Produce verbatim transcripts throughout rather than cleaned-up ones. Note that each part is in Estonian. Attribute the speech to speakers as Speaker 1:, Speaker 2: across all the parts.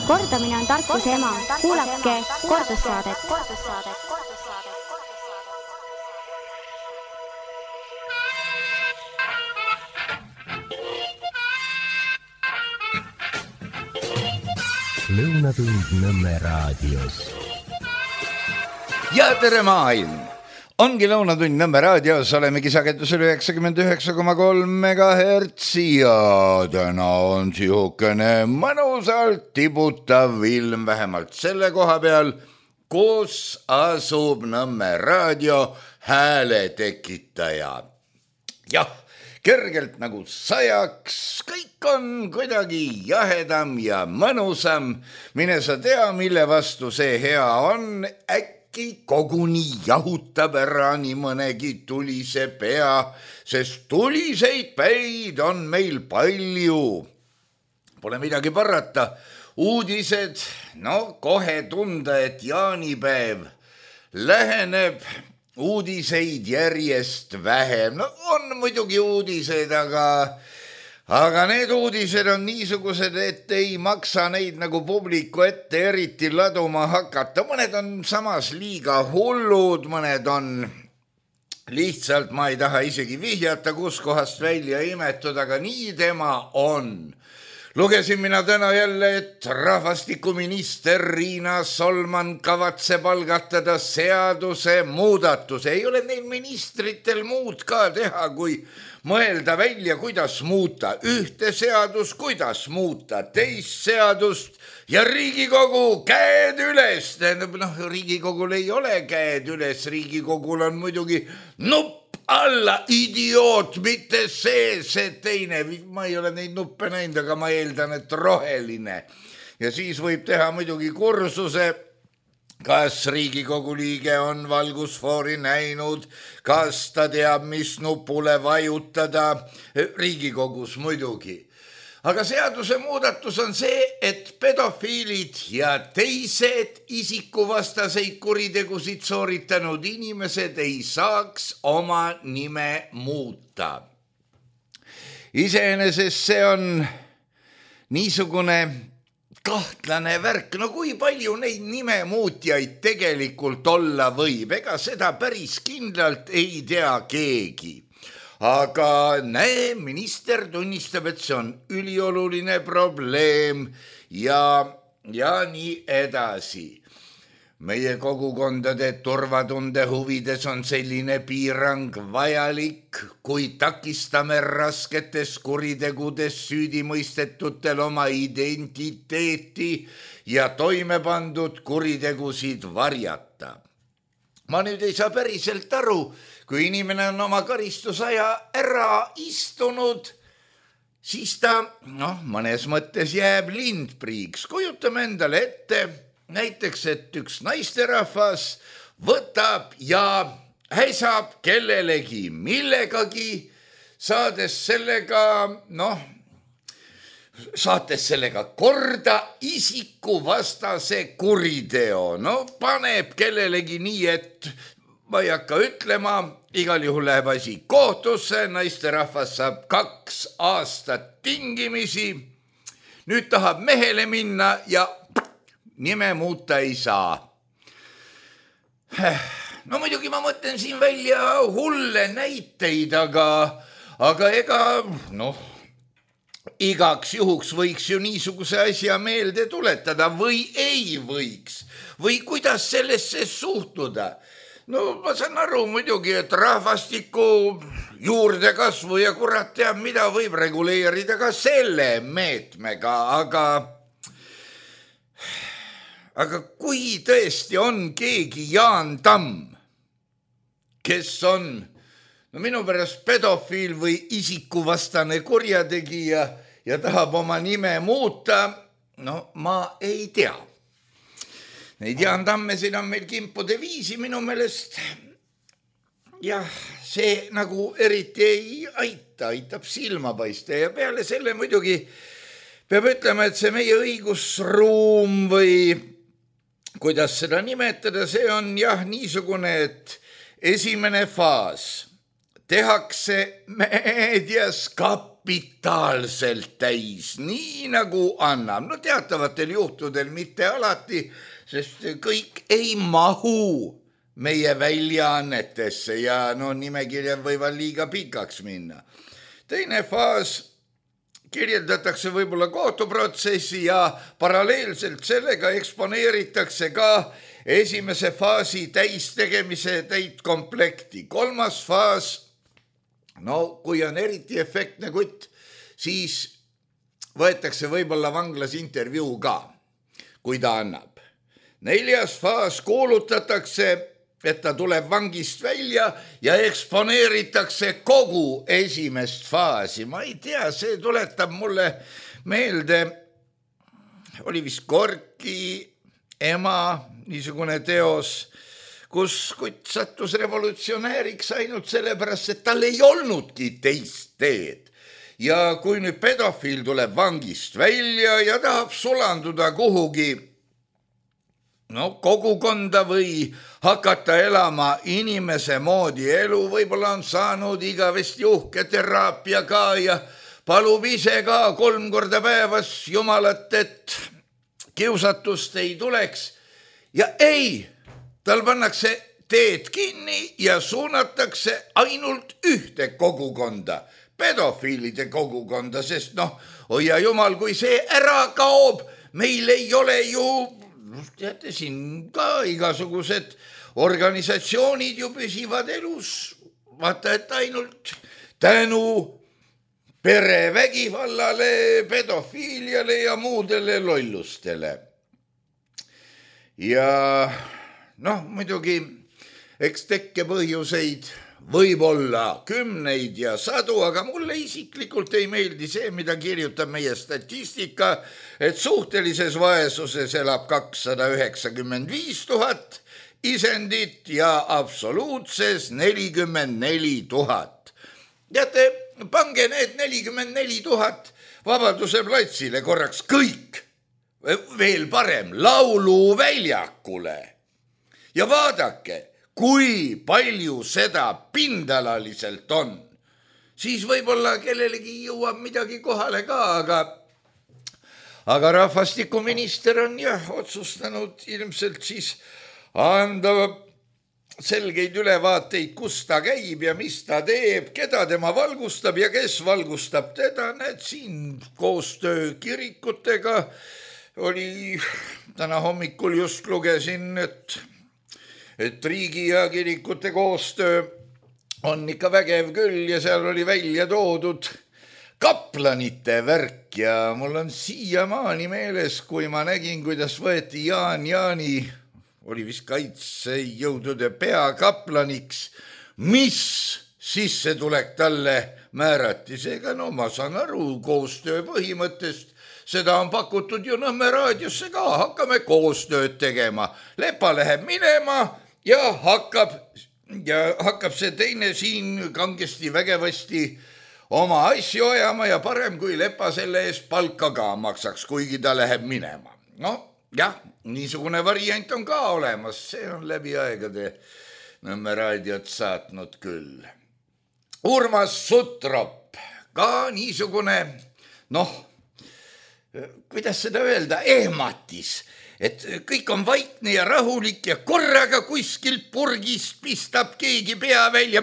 Speaker 1: Kordamine on tarkuse ema. Kuulake kordussaadet.
Speaker 2: Lõunatund Nõmme raadios.
Speaker 3: Ja tere maailm! Ongi Lõunatund Nõmme raadios, olemegi sagedusel üheksakümmend üheksa koma kolm megahertsi ja täna on sihukene mõnusalt tibutav ilm vähemalt selle koha peal, kus asub Nõmme raadio hääletekitaja. Jah, kergelt nagu sajaks, kõik on kuidagi jahedam ja mõnusam. Mine sa tea, mille vastu see hea on, äkki koguni jahutab ära nii mõnegi tulise pea, sest tuliseid päid on meil palju. Pole midagi parata. Uudised, no kohe tunda, et jaanipäev läheneb, uudiseid järjest vähem. No on muidugi uudiseid, aga... Aga need uudised on niisugused, et ei maksa neid nagu publiku ette eriti laduma hakata. Mõned on samas liiga hullud, mõned on lihtsalt, ma ei taha isegi vihjata, kus kohast välja imetud, aga nii tema on. Lugesin mina täna jälle, et rahvastikuminister Riina Solman kavatseb algatada seaduse muudatuse. Ei ole neil ministritel muud ka teha, kui mõelda välja, kuidas muuta ühte seadust, kuidas muuta teist seadust ja Riigikogu käed üles. Noh, Riigikogul ei ole käed üles, Riigikogul on muidugi nupp alla, idioot, mitte see, see teine. Ma ei ole neid nuppe näinud, aga ma eeldan, et roheline. Ja siis võib teha muidugi kursuse, kas Riigikogu liige on valgusfoori näinud, kas ta teab, mis nupule vajutada. Riigikogus muidugi. Aga seaduse muudatus on see, et pedofiilid ja teised isikuvastaseid kuritegusid sooritanud inimesed ei saaks oma nime muuta. Iseenesest see on niisugune kahtlane värk. No kui palju neid nimemuutjaid tegelikult olla võib? Ega seda päris kindlalt ei tea keegi. Aga näe, minister tunnistab, et see on ülioluline probleem ja, ja nii edasi. Meie kogukondade turvatunde huvides on selline piirang vajalik, kui takistame rasketes kuritegudes süüdimõistetutel oma identiteeti ja toime pandud kuritegusid varjata. Ma nüüd ei saa päriselt aru, kui inimene on oma karistusaja ära istunud, siis ta, noh, mõnes mõttes jääb lindpriiks. Kujutame endale ette, näiteks, et üks naisterahvas võtab ja häsab kellelegi millegagi, saades sellega, noh, saates sellega korda isikuvastase kuriteo. No paneb kellelegi nii, et ma ei hakka ütlema, igal juhul läheb asi kohtusse, naisterahvas saab kaks aastat tingimisi. Nüüd tahab mehele minna ja nime muuta ei saa. No muidugi ma mõtlen siin välja hulle näiteid, aga, aga ega, noh, igaks juhuks võiks ju niisuguse asja meelde tuletada või ei võiks. Või kuidas sellesse suhtuda? No ma saan aru muidugi, et rahvastiku juurdekasvu ja kurat teab, mida võib reguleerida ka selle meetmega, aga, aga kui tõesti on keegi Jaan Tamm, kes on no minu pärast pedofiil või isikuvastane kurjategija ja tahab oma nime muuta, no ma ei tea. Neid Jaan Tamme siin on meil kimpude viisi minu meelest. Jah, see nagu eriti ei aita, aitab silma paista ja peale selle muidugi peab ütlema, et see meie õigusruum või kuidas seda nimetada, see on jah niisugune, et esimene faas tehakse meedias kapitaalselt täis, nii nagu annab. No teatavatel juhtudel mitte alati, sest kõik ei mahu meie väljaannetesse ja no nimekirjad võivad liiga pikaks minna. Teine faas kirjeldatakse võib-olla kohtuprotsessi ja paralleelselt sellega eksponeeritakse ka esimese faasi täistegemise täitkomplekti. Kolmas faas, no kui on eriti efektne kutt, siis võetakse võib-olla vanglas intervjuu ka, kui ta annab. Neljas faas kuulutatakse, et ta tuleb vangist välja ja eksponeeritakse kogu esimest faasi. Ma ei tea, see tuletab mulle meelde, oli vist Gorki ema niisugune teos, kus kutt sattus revolutsionääriks ainult sellepärast, et tal ei olnudki teist teed. Ja kui nüüd pedofiil tuleb vangist välja ja tahab sulanduda kuhugi no kogukonda või hakata elama inimese moodi elu, võib-olla on saanud igavesti uhke teraapia ka ja palub ise ka kolm korda päevas jumalat, et kiusatust ei tuleks. Ja ei, tal pannakse teed kinni ja suunatakse ainult ühte kogukonda, pedofiilide kogukonda, sest noh, hoia jumal, kui see ära kaob, meil ei ole ju teate, siin ka igasugused organisatsioonid ju püsivad elus. Vaata, et ainult tänu perevägivallale, pedofiiliale ja muudele lollustele. Ja noh, muidugi, eks tekkepõhjuseid võib olla kümneid ja sadu, aga mulle isiklikult ei meeldi see, mida kirjutab meie statistika, et suhtelises vaesuses elab kakssada üheksakümmend viis tuhat isendit ja absoluutses nelikümmend neli tuhat. Teate, pange need nelikümmend neli tuhat Vabaduse platsile korraks kõik, veel parem, lauluväljakule ja vaadake, kui palju seda pindalaliselt on, siis võib-olla kellelegi jõuab midagi kohale ka, aga, aga rahvastikuminister on jah otsustanud ilmselt siis anda selgeid ülevaateid, kus ta käib ja mis ta teeb, keda tema valgustab ja kes valgustab teda. Näed, siin koostöö kirikutega oli täna hommikul just lugesin, et et riigi ja kirikute koostöö on ikka vägev küll ja seal oli välja toodud kaplanite värk ja mul on siiamaani meeles, kui ma nägin, kuidas võeti Jaan Jaani, oli vist kaitsejõudude peakaplaniks, mis sissetulek talle määrati. Seega no ma saan aru koostöö põhimõttest, seda on pakutud ju Nõmme raadiosse ka, hakkame koostööd tegema. Lepa läheb minema ja hakkab, ja hakkab see teine siin kangesti vägevasti oma asju ajama ja parem kui Lepa selle eest palka ka maksaks, kuigi ta läheb minema. No jah, niisugune variant on ka olemas, see on läbi aegade Nõmme raadiot saatnud küll. Urmas Sutrop, ka niisugune, noh, kuidas seda öelda, ehmatis, et kõik on vaikne ja rahulik ja korraga kuskilt purgist pistab keegi pea välja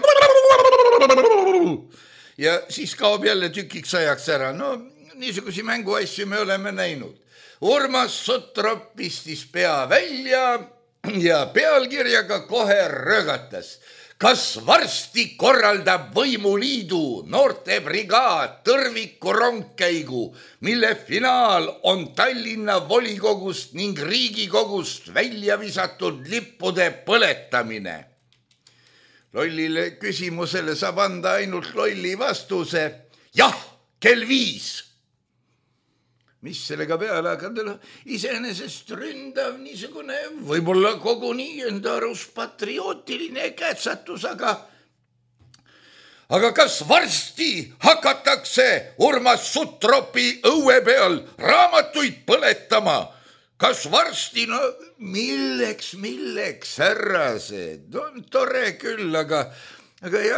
Speaker 3: ja siis kaob jälle tükiks ajaks ära. No niisugusi mänguasju me oleme näinud. Urmas Sutrop pistis pea välja ja pealkirjaga kohe röögatas. Kas varsti korraldab Võimuliidu noortebrigaad tõrviku rongkäigu, mille finaal on Tallinna volikogust ning Riigikogust välja visatud lippude põletamine? Lollile küsimusele saab anda ainult lolli vastuse. Jah, kell viis. Mis sellega peale hakata? Iseenesest ründav niisugune, võib-olla koguni enda arust patriootiline kätsatus, aga aga kas varsti hakatakse Urmas Sutropi õue peal raamatuid põletama? Kas varsti, no milleks, milleks, härrased, on tore küll, aga, aga jah,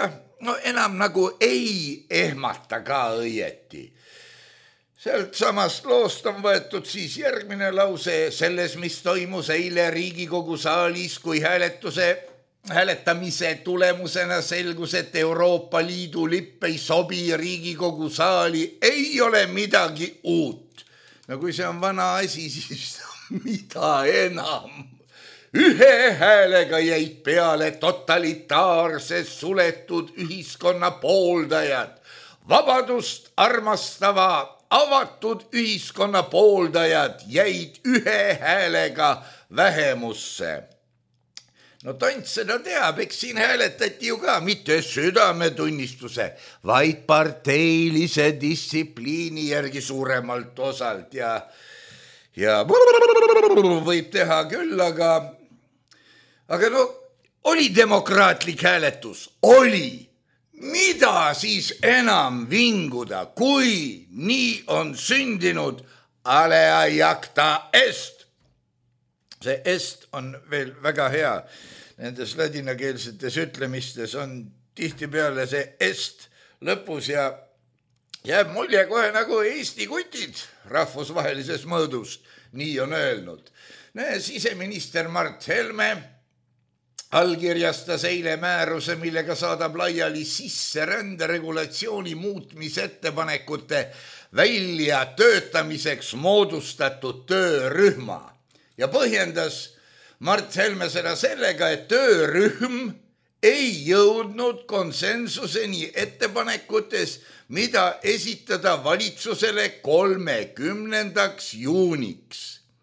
Speaker 3: no enam nagu ei ehmata ka õieti. Sealt samast loost on võetud siis järgmine lause selles, mis toimus eile Riigikogu saalis, kui hääletuse, hääletamise tulemusena selgus, et Euroopa Liidu lipp ei sobi Riigikogu saali, ei ole midagi uut. No kui see on vana asi, siis mida enam? Ühe häälega jäid peale totalitaarse suletud ühiskonna pooldajad, vabadust armastava avatud ühiskonna pooldajad jäid ühe häälega vähemusse. No tont seda teab, eks siin hääletati ju ka mitte südametunnistuse, vaid parteilise distsipliini järgi suuremalt osalt ja, ja võib teha küll, aga Aga no, oli demokraatlik hääletus, oli. Mida siis enam vinguda, kui nii on sündinud alea jacta est? See est on veel väga hea. Nendes ladinakeelsetes ütlemistes on tihtipeale see est lõpus ja jääb mulje kohe nagu Eesti kutid rahvusvahelises mõõdus. Nii on öelnud. Siseminister Mart Helme allkirjastas eile määruse, millega saadab laiali sisserände regulatsiooni muutmise ettepanekute välja töötamiseks moodustatud töörühma. Ja põhjendas Mart Helme seda sellega, et töörühm ei jõudnud konsensuseni ettepanekutes, mida esitada valitsusele kolmekümnendaks juuniks.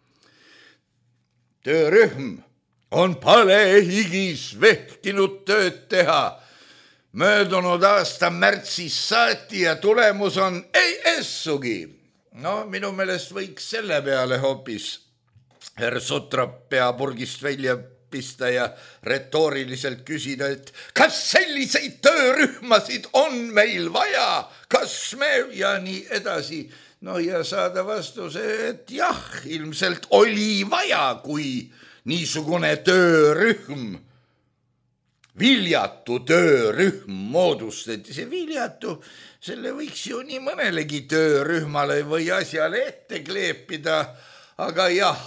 Speaker 3: Töörühm on palehigis vehkinud tööd teha. Möödunud aasta märtsis saati ja tulemus on ei essugi. No minu meelest võiks selle peale hoopis herr Sutrop peapurgist välja pista ja retooriliselt küsida, et kas selliseid töörühmasid on meil vaja, kas me ja nii edasi. No ja saada vastuse, et jah, ilmselt oli vaja, kui niisugune töörühm, viljatu töörühm moodustati. See viljatu, selle võiks ju nii mõnelegi töörühmale või asjale ette kleepida, aga jah,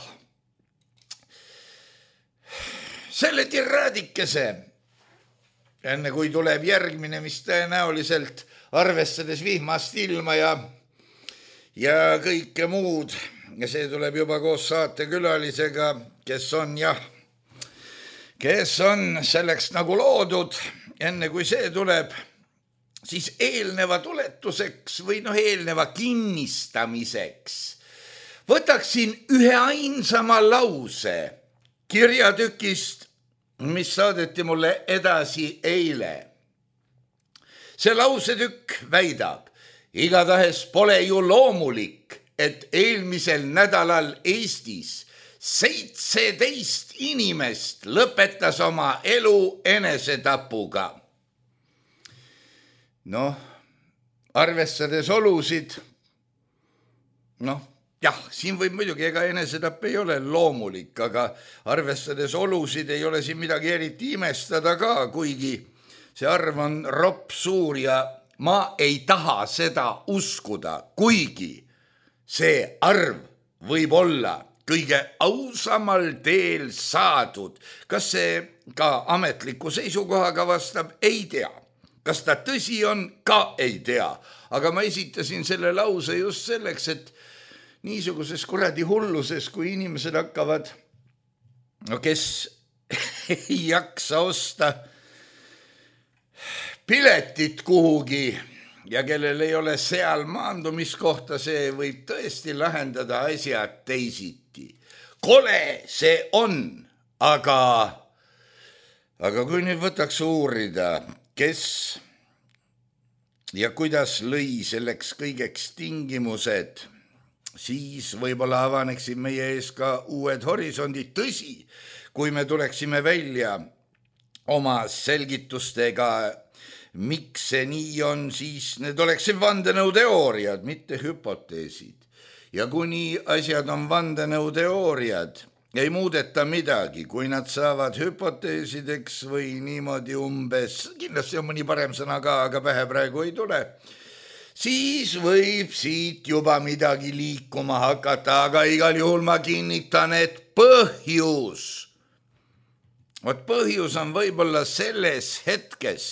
Speaker 3: selle tiraadikese, enne kui tuleb järgmine, mis tõenäoliselt arvestades vihmast ilma ja, ja kõike muud, ja see tuleb juba koos saatekülalisega, kes on jah, kes on selleks nagu loodud, enne kui see tuleb, siis eelneva tuletuseks või noh, eelneva kinnistamiseks võtaksin ühe ainsama lause kirjatükist, mis saadeti mulle edasi eile. See lausetükk väidab, igatahes pole ju loomulik, et eelmisel nädalal Eestis seitseteist inimest lõpetas oma elu enesetapuga. Noh, arvestades olusid, noh, jah, siin võib muidugi, ega enesetapp ei ole loomulik, aga arvestades olusid ei ole siin midagi eriti imestada ka, kuigi see arv on ropp suur ja ma ei taha seda uskuda, kuigi see arv võib olla kõige ausamal teel saadud. Kas see ka ametliku seisukohaga vastab? Ei tea. Kas ta tõsi on? Ka ei tea. Aga ma esitasin selle lause just selleks, et niisuguses kuradi hulluses, kui inimesed hakkavad, no kes ei jaksa osta piletit kuhugi ja kellel ei ole seal maandumiskohta, see võib tõesti lahendada asjad teisiti. Kole see on, aga, aga kui nüüd võtaks uurida, kes ja kuidas lõi selleks kõigeks tingimused, siis võib-olla avaneksid meie ees ka uued horisondid. Tõsi, kui me tuleksime välja oma selgitustega, miks see nii on, siis need oleksid vandenõuteooriad, mitte hüpoteesid. Ja kuni asjad on vandenõuteooriad, ei muudeta midagi, kui nad saavad hüpoteesideks või niimoodi umbes, kindlasti on mõni parem sõna ka, aga pähe praegu ei tule, siis võib siit juba midagi liikuma hakata, aga igal juhul ma kinnitan, et põhjus, vot põhjus on võib-olla selles hetkes,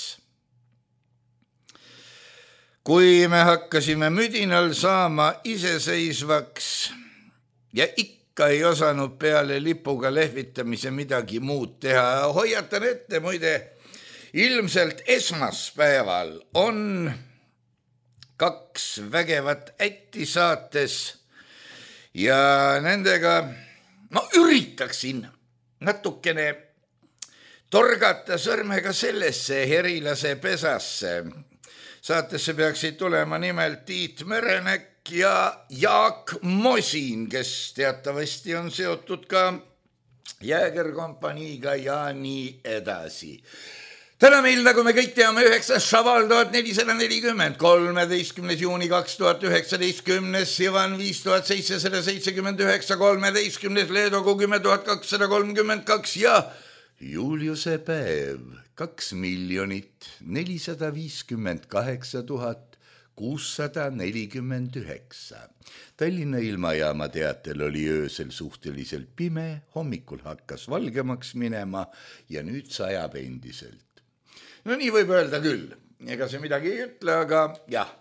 Speaker 3: kui me hakkasime müdinal saama iseseisvaks ja ikka Ka ei osanud peale lipuga lehvitamise midagi muud teha. Hoiatan ette, muide, ilmselt esmaspäeval on kaks vägevat ätti saates ja nendega ma üritaksin natukene torgata sõrmega sellesse herilase pesasse. Saatesse peaksid tulema nimelt Tiit Merenek ja Jaak Mosin, kes teatavasti on seotud ka Jäägerkompaniiga ja nii edasi. Täna meil, nagu me kõik teame, üheksas Šaval tuhat nelisada nelikümmend, kolmeteistkümnes juuni kaks tuhat üheksateist, kümnes Sivan viis tuhat seitsesada seitsekümmend üheksa, kolmeteistkümnes Leedogu kümme tuhat kakssada kolmkümmend kaks ja Juliuse päev kaks miljonit nelisada viiskümmend kaheksa tuhat kuussada nelikümmend üheksa. Tallinna ilmajaama teatel oli öösel suhteliselt pime, hommikul hakkas valgemaks minema ja nüüd sajab endiselt. No nii võib öelda küll, ega see midagi ei ütle, aga jah.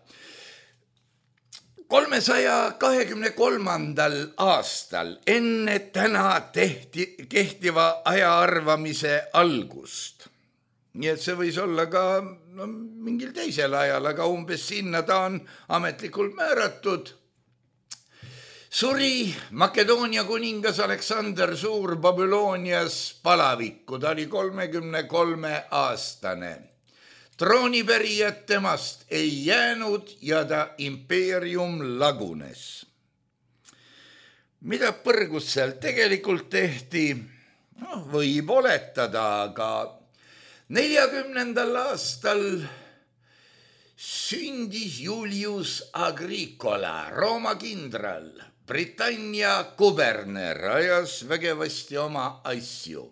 Speaker 3: kolmesaja kahekümne kolmandal aastal enne täna tehti, kehtiva ajaarvamise algust. Nii et see võis olla ka no, mingil teisel ajal, aga umbes sinna ta on ametlikult määratud. Suri Makedoonia kuningas Aleksander Suur Babylonias palavikku, ta oli kolmekümne kolme aastane. Troonipärijad temast ei jäänud ja ta impeerium lagunes. Mida põrgus seal tegelikult tehti? No, võib oletada, aga neljakümnendal aastal sündis Julius Agricola, Rooma kindral, Britannia kuberner, ajas vägevasti oma asju.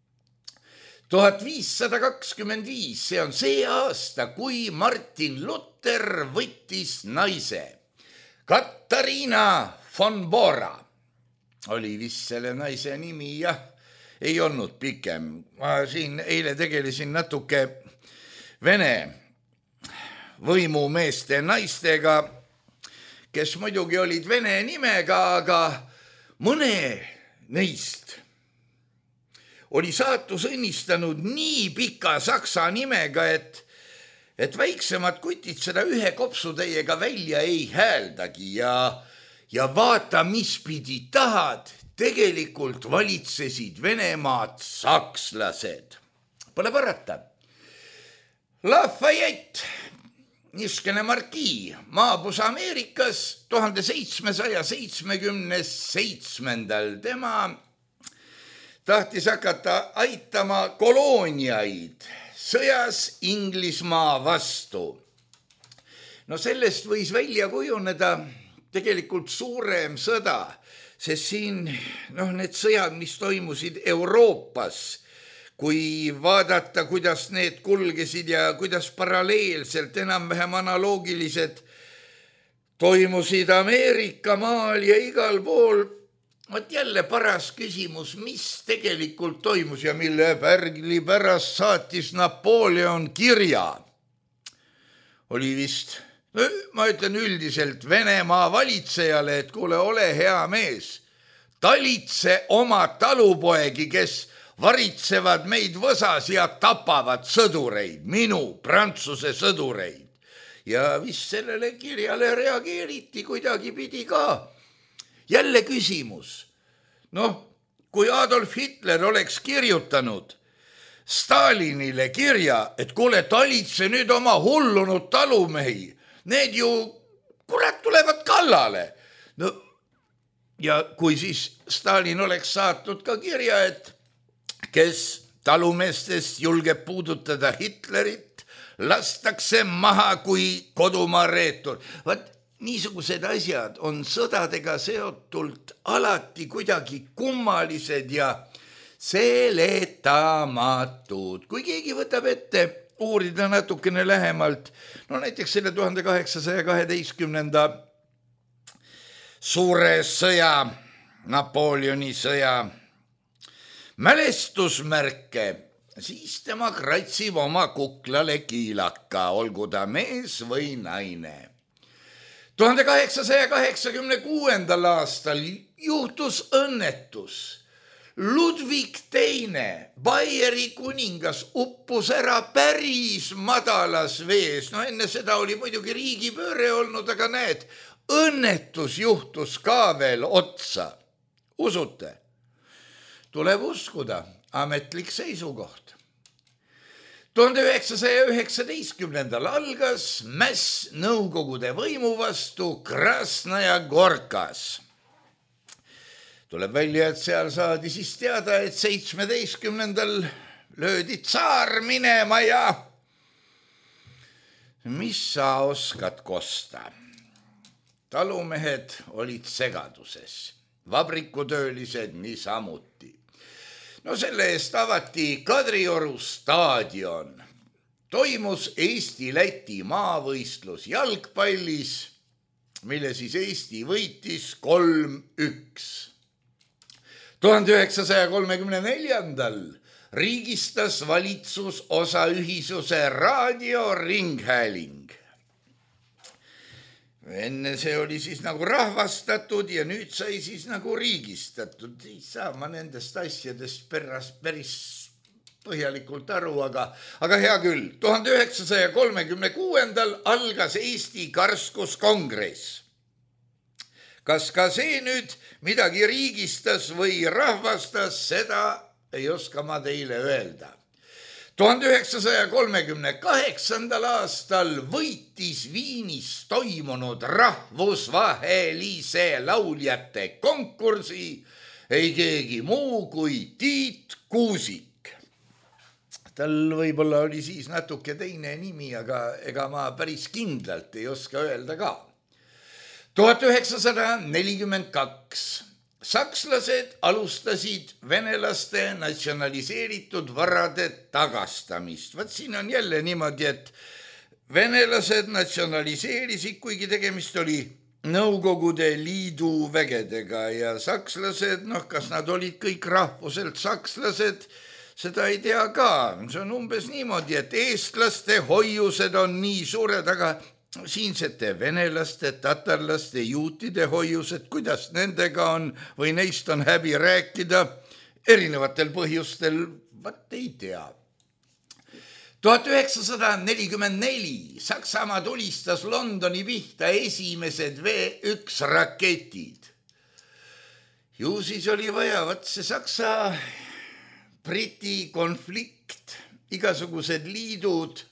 Speaker 3: tuhat viissada kakskümmend viis, see on see aasta, kui Martin Luther võttis naise. Katariina von Bora oli vist selle naise nimi, jah. Ei olnud pikem. Ma siin eile tegelesin natuke Vene võimumeeste naistega, kes muidugi olid vene nimega, aga mõne neist oli saatus õnnistanud nii pika saksa nimega, et, et väiksemad kutid seda ühe kopsutäiega välja ei hääldagi ja, ja vaata, mis pidi tahad, tegelikult valitsesid Venemaad sakslased. Pole parata. Lafayette, niskene markii, maabus Ameerikas tuhande seitsmesaja seitsmekümne seitsmendal. Tema tahtis hakata aitama kolooniaid sõjas Inglismaa vastu. No sellest võis välja kujuneda tegelikult suurem sõda, sest siin noh, need sõjad, mis toimusid Euroopas, kui vaadata, kuidas need kulgesid ja kuidas paralleelselt enam-vähem analoogiliselt toimusid Ameerika maal ja igal pool, vot jälle paras küsimus, mis tegelikult toimus ja mille pärgli pärast saatis Napoleon kirja. Oli vist... No, ma ütlen üldiselt Venemaa valitsejale, et kuule, ole hea mees, talitse oma talupoegi, kes varitsevad meid võsas ja tapavad sõdureid, minu Prantsuse sõdureid. Ja vist sellele kirjale reageeriti kuidagi pidi ka. Jälle küsimus. Noh, kui Adolf Hitler oleks kirjutanud Stalinile kirja, et kuule, talitse nüüd oma hullunud talumehi, need ju, kurat, tulevad kallale. No, ja kui siis Stalin oleks saatnud ka kirja, et kes talumeestest julgeb puudutada Hitlerit, lastakse maha kui kodumaa reetur. Vaat niisugused asjad on sõdadega seotult alati kuidagi kummalised ja seletamatud. Kui keegi võtab ette uurida natukene lähemalt, no näiteks selle tuhande kaheksasaja kaheteistkümnenda suure sõja, Napoleoni sõja mälestusmärke, siis tema kratsib oma kuklale kiilaka, olgu ta mees või naine. tuhande kaheksasaja kaheksakümne kuuendal aastal juhtus õnnetus. Ludwig teine, Baieri kuningas, uppus ära päris madalas vees. No enne seda oli muidugi riigipööre olnud, aga näed, õnnetus juhtus ka veel otsa. Usute? Tuleb uskuda, ametlik seisukoht. tuhande üheksasaja üheksateistkümnendal algas mäss Nõukogude võimu vastu Krasnaja Gorkas. Tuleb välja, et seal saadi siis teada, et seitsmeteistkümnendal löödi tsaar minema ja mis sa oskad kosta? Talumehed olid segaduses, vabrikutöölised niisamuti. No selle eest avati Kadrioru staadion. Toimus Eesti-Läti maavõistlus jalgpallis, mille siis Eesti võitis kolm üks. tuhande üheksasaja kolmekümne neljandal riigistas valitsus osaühisuse raadioringhääling. Enne see oli siis nagu rahvastatud ja nüüd sai siis nagu riigistatud. Ei saa ma nendest asjadest pärast päris põhjalikult aru, aga, aga hea küll. tuhande üheksasaja kolmekümne kuuendal algas Eesti karskuskongress. Kas ka see nüüd midagi riigistas või rahvastas, seda ei oska ma teile öelda. tuhande üheksasaja kolmekümne kaheksandal aastal võitis Viinis toimunud rahvusvahelise lauljate konkursi ei keegi muu kui Tiit Kuusik. Tal võib-olla oli siis natuke teine nimi, aga ega ma päris kindlalt ei oska öelda ka. tuhat üheksasada nelikümmend kaks. Sakslased alustasid venelaste natsionaliseeritud varade tagastamist. Vaat siin on jälle niimoodi, et venelased natsionaliseerisid, kuigi tegemist oli Nõukogude Liidu vägedega ja sakslased, noh, kas nad olid kõik rahvuselt sakslased, seda ei tea ka. See on umbes niimoodi, et eestlaste hoiused on nii suured, aga siinsete venelaste, tatarlaste, juutide hoiused, kuidas nendega on või neist on häbi rääkida erinevatel põhjustel, vaat ei tea. tuhat üheksasada nelikümmend neli Saksamaa tulistas Londoni pihta esimesed V üks raketid. Ju siis oli vaja, vaat see Saksa-Briti konflikt, igasugused liidud.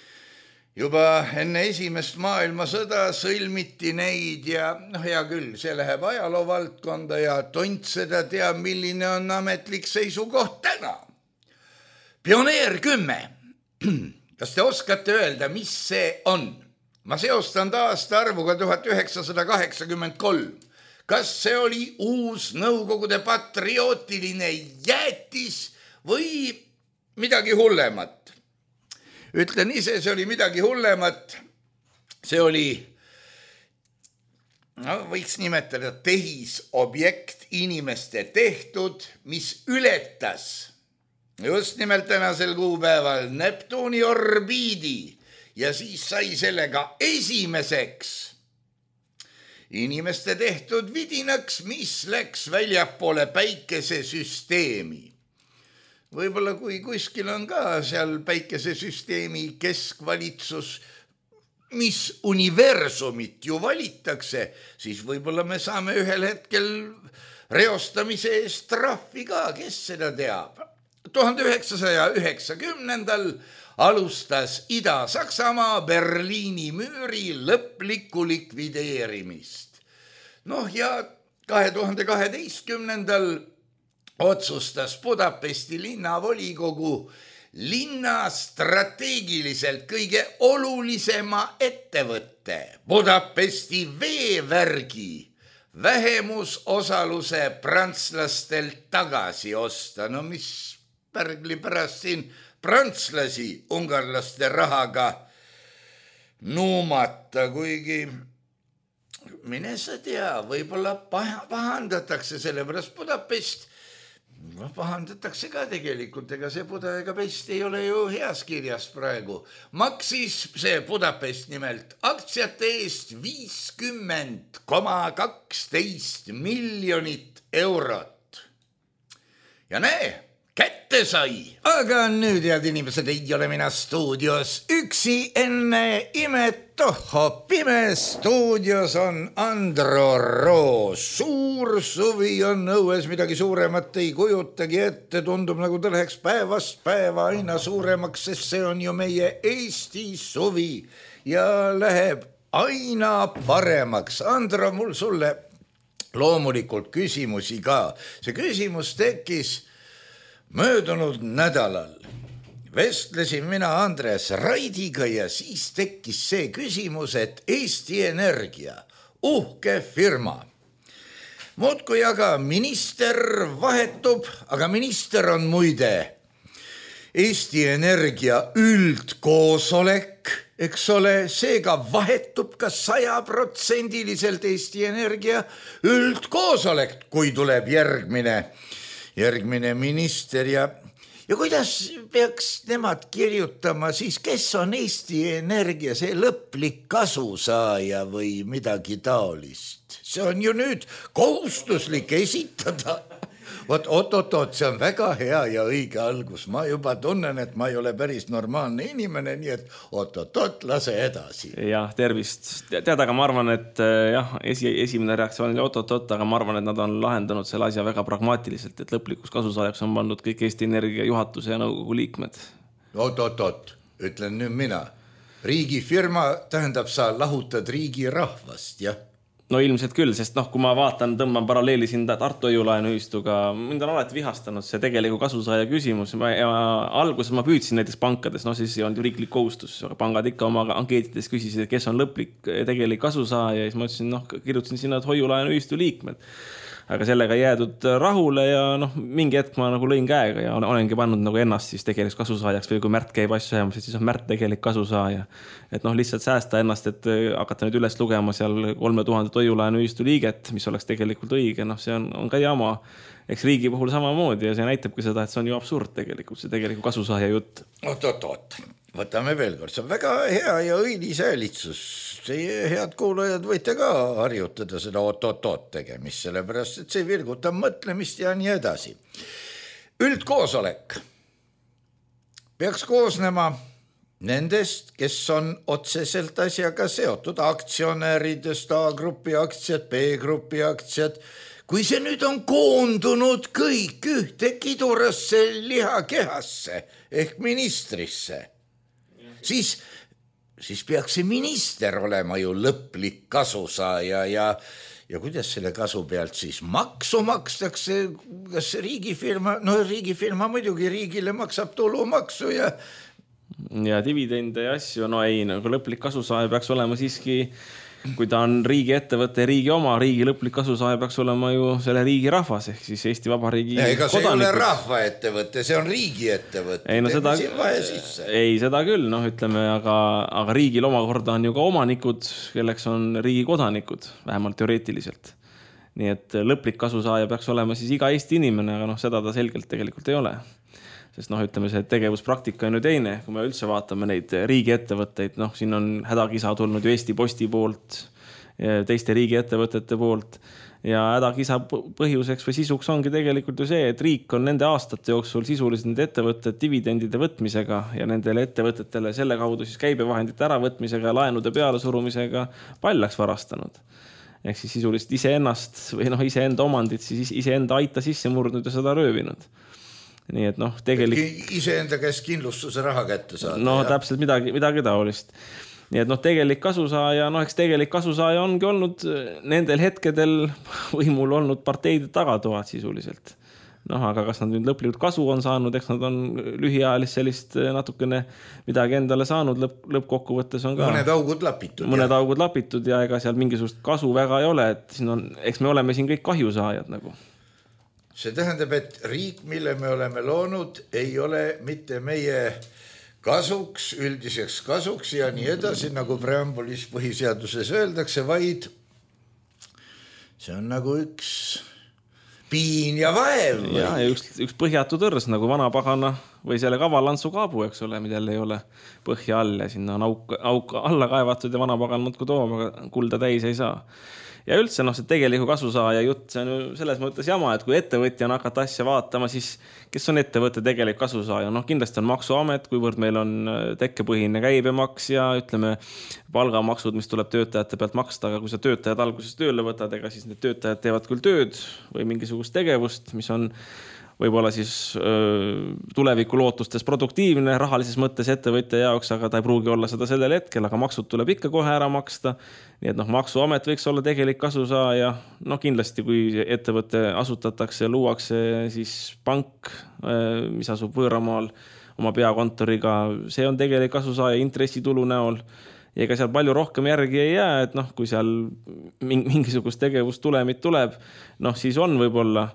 Speaker 3: Juba enne esimest maailmasõda sõlmiti neid ja noh, hea küll, see läheb ajaloo valdkonda ja tont seda teab, milline on ametlik seisukoht täna. Pioneer kümme. Kas te oskate öelda, mis see on? Ma seostan ta aasta arvuga tuhat üheksasada kaheksakümmend kolm. Kas see oli uus Nõukogude patriootiline jäätis või midagi hullemat? Ütlen ise, see oli midagi hullemat. See oli, no võiks nimetada tehisobjekt, inimeste tehtud, mis ületas just nimelt tänasel kuupäeval Neptuuni orbiidi ja siis sai sellega esimeseks inimeste tehtud vidinaks, mis läks väljapoole päikesesüsteemi. Võib-olla kui kuskil on ka seal päikesesüsteemi keskvalitsus, mis universumit ju valitakse, siis võib-olla me saame ühel hetkel reostamise eest trahvi ka, kes seda teab. tuhande üheksasaja üheksakümnendal alustas Ida-Saksamaa Berliini müüri lõplikku likvideerimist. Noh ja kahe tuhande kaheteistkümnendal otsustas Budapesti linnavolikogu linna strateegiliselt kõige olulisema ettevõtte Budapesti veevärgi vähemusosaluse prantslastelt tagasi osta. No mis pärgli pärast siin prantslasi ungarlaste rahaga nuumata, kuigi mine sa tea, võib-olla pahandatakse selle pärast Budapest. No, pahandatakse ka tegelikult, ega see Budapest ei ole ju heas kirjas praegu. Maksis see Budapest nimelt aktsiate eest viiskümmend koma kaksteist miljonit eurot. Ja näe, kätte sai. Aga nüüd, head inimesed, ei ole mina stuudios üksi enne imet. Tohho, pime stuudios on Andro Roos. Suur suvi on õues, midagi suuremat ei kujutagi ette. Tundub nagu ta läheks päevast päeva aina suuremaks, sest see on ju meie Eesti suvi ja läheb aina paremaks. Andro, mul sulle loomulikult küsimusi ka. See küsimus tekkis möödunud nädalal. Vestlesin mina Andres Raidiga ja siis tekkis see küsimus, et Eesti Energia, uhke firma. Muudkui aga minister vahetub, aga minister on muide Eesti Energia üldkoosolek, eks ole, seega vahetub ka sajaprotsendiliselt Eesti Energia üldkoosolek, kui tuleb järgmine, järgmine minister ja Ja kuidas peaks nemad kirjutama siis, kes on Eesti Energia, see lõplik kasusaaja või midagi taolist? See on ju nüüd kohustuslik esitada. Oot, oot, oot, oot, see on väga hea ja õige algus. Ma juba tunnen, et ma ei ole päris normaalne inimene, nii et oot, oot, oot, lase edasi.
Speaker 4: Jah, tervist. Tead, aga ma arvan, et jah, esi, esimene reaktsioon oli oot, oot, oot, aga ma arvan, et nad on lahendanud selle asja väga pragmaatiliselt, et lõplikus kasusaajaks on pandud kõik Eesti Energia juhatuse ja nõukogu liikmed.
Speaker 3: Oot, oot, oot, ütlen nüüd mina. Riigifirma tähendab, sa lahutad riigi rahvast, jah?
Speaker 4: No ilmselt küll, sest noh, kui ma vaatan, tõmban paralleeli siin Tartu hoiulaenuühistuga, mind on alati vihastanud see tegeliku kasusaaja küsimus. Ja alguses ma püüdsin näiteks pankades, no siis ei olnud ju riiklik kohustus, aga pangad ikka oma ankeetides küsisid, et kes on lõplik tegelik kasusaaja ja siis ma ütlesin, noh, kirjutasin sinna hoiulaenuühistu liikmed. Aga sellega jäädud rahule ja noh, mingi hetk ma nagu lõin käega ja olengi pannud nagu ennast siis tegeliks kasusaajaks või kui Märt käib asju ajamas, siis on Märt tegelik kasusaaja. Et noh, lihtsalt säästa ennast, et hakata nüüd üles lugema seal kolme tuhande hoiulaenuühistu liiget, mis oleks tegelikult õige, noh see on, on ka jama. Eks riigi puhul samamoodi ja see näitabki seda, et see on ju absurd tegelikult, see tegelikult kasusaaja jutt.
Speaker 3: Oot, oot, oot. Võtame veel kord, see on väga hea ja õilis häälitsus. Teie head kuulajad võite ka harjutada seda oot-oot-oot tegemist, sellepärast, et see virgutab mõtlemist ja nii edasi. Üldkoosolek peaks koosnema nendest, kes on otseselt asjaga seotud, aktsionäridest, A-grupi aktsiad, B-grupi aktsiad. Kui see nüüd on koondunud kõik ühte kidurasse lihakehasse ehk ministrisse, siis, siis peaks see minister olema ju lõplik kasusaaja ja, ja kuidas selle kasu pealt siis maksu makstakse, kas riigifirma, no riigifirma muidugi riigile maksab tulumaksu ja
Speaker 4: ja dividende ja asju, no ei, nagu lõplik kasusaaja peaks olema siiski, kui ta on riigi ettevõte, riigi oma, riigi lõplik kasusaaja peaks olema ju selle riigi rahvas, ehk siis Eesti Vabariigi
Speaker 3: ja, ega see kodanikud. Ei ole rahva ettevõte, see on riigi ettevõte.
Speaker 4: Ei, no seda, ei, seda küll, noh, ütleme, aga, aga riigil omakorda on ju ka omanikud, kelleks on riigi kodanikud, vähemalt teoreetiliselt. Nii et lõplik kasusaaja peaks olema siis iga Eesti inimene, aga noh, seda ta selgelt tegelikult ei ole. Sest noh, ütleme, see tegevuspraktika on ju teine, kui me üldse vaatame neid riigi ettevõtteid, noh, siin on hädakisa tulnud ju Eesti Posti poolt, teiste riigi ettevõtete poolt ja hädakisa põhjuseks või sisuks ongi tegelikult ju see, et riik on nende aastate jooksul sisuliselt nende ettevõtted dividendide võtmisega ja nendele ettevõtetele selle kaudu siis käibevahendite äravõtmisega ja laenude pealesurumisega paljaks varastanud. Ehk siis sisuliselt iseennast või noh, iseenda omandit, siis iseenda aita sisse murdnud ja seda röövinud. Nii et noh, tegelikult
Speaker 3: iseenda käest kindlustuse raha kätte saada.
Speaker 4: No
Speaker 3: ja.
Speaker 4: Täpselt midagi, midagi taolist. Nii et noh, tegelik kasusaaja, noh eks tegelik kasusaaja ongi olnud nendel hetkedel võimul olnud parteide tagatoad sisuliselt. noh, aga kas nad nüüd lõplikult kasu on saanud, eks nad on lühiajalist sellist natukene midagi endale saanud, lõpp, lõppkokkuvõttes on ka
Speaker 3: mõned augud lapitud.
Speaker 4: Mõned ja. augud lapitud ja ega seal mingisugust kasu väga ei ole, et siin on, eks me oleme siin kõik kahjusaajad nagu.
Speaker 3: See tähendab, et riik, mille me oleme loonud, ei ole mitte meie kasuks, üldiseks kasuks ja nii edasi, nagu preambulis põhiseaduses öeldakse, vaid see on nagu üks piin ja vaev. Või?
Speaker 4: Ja, ja üks, üks põhjatu tõrs nagu vanapagana või selle kavalantsu kaabu, eks ole, millel ei ole põhja all ja sinna on auk, auk alla kaevatud ja vanapagan muudku tooma, aga kulda täis ei saa. Ja üldse, noh, see tegeliku kasusaaja jutt, see on ju selles mõttes jama, et kui ettevõtja on hakata asja vaatama, siis kes on ettevõtte tegelik kasusaaja? Noh, kindlasti on maksuamet, kuivõrd meil on tekkepõhine käibemaks ja ütleme palgamaksud, mis tuleb töötajate pealt maksta, aga kui sa töötajad alguses tööle võtad, ega siis need töötajad teevad küll tööd või mingisugust tegevust, mis on võib-olla siis öö, tuleviku lootustes produktiivne rahalises mõttes ettevõtja jaoks, aga ta ei pruugi olla seda sellel hetkel, aga maksud tuleb ikka kohe ära maksta. Nii et noh, maksuamet võiks olla tegelik kasusaaja. Noh, kindlasti kui ettevõte asutatakse ja luuakse siis pank, mis asub võõramaal oma peakontoriga, see on tegelik kasusaaja intressitulu näol. Ja ega seal palju rohkem järgi ei jää, et noh, kui seal mingisugust tegevustulemit tuleb, noh, siis on võib-olla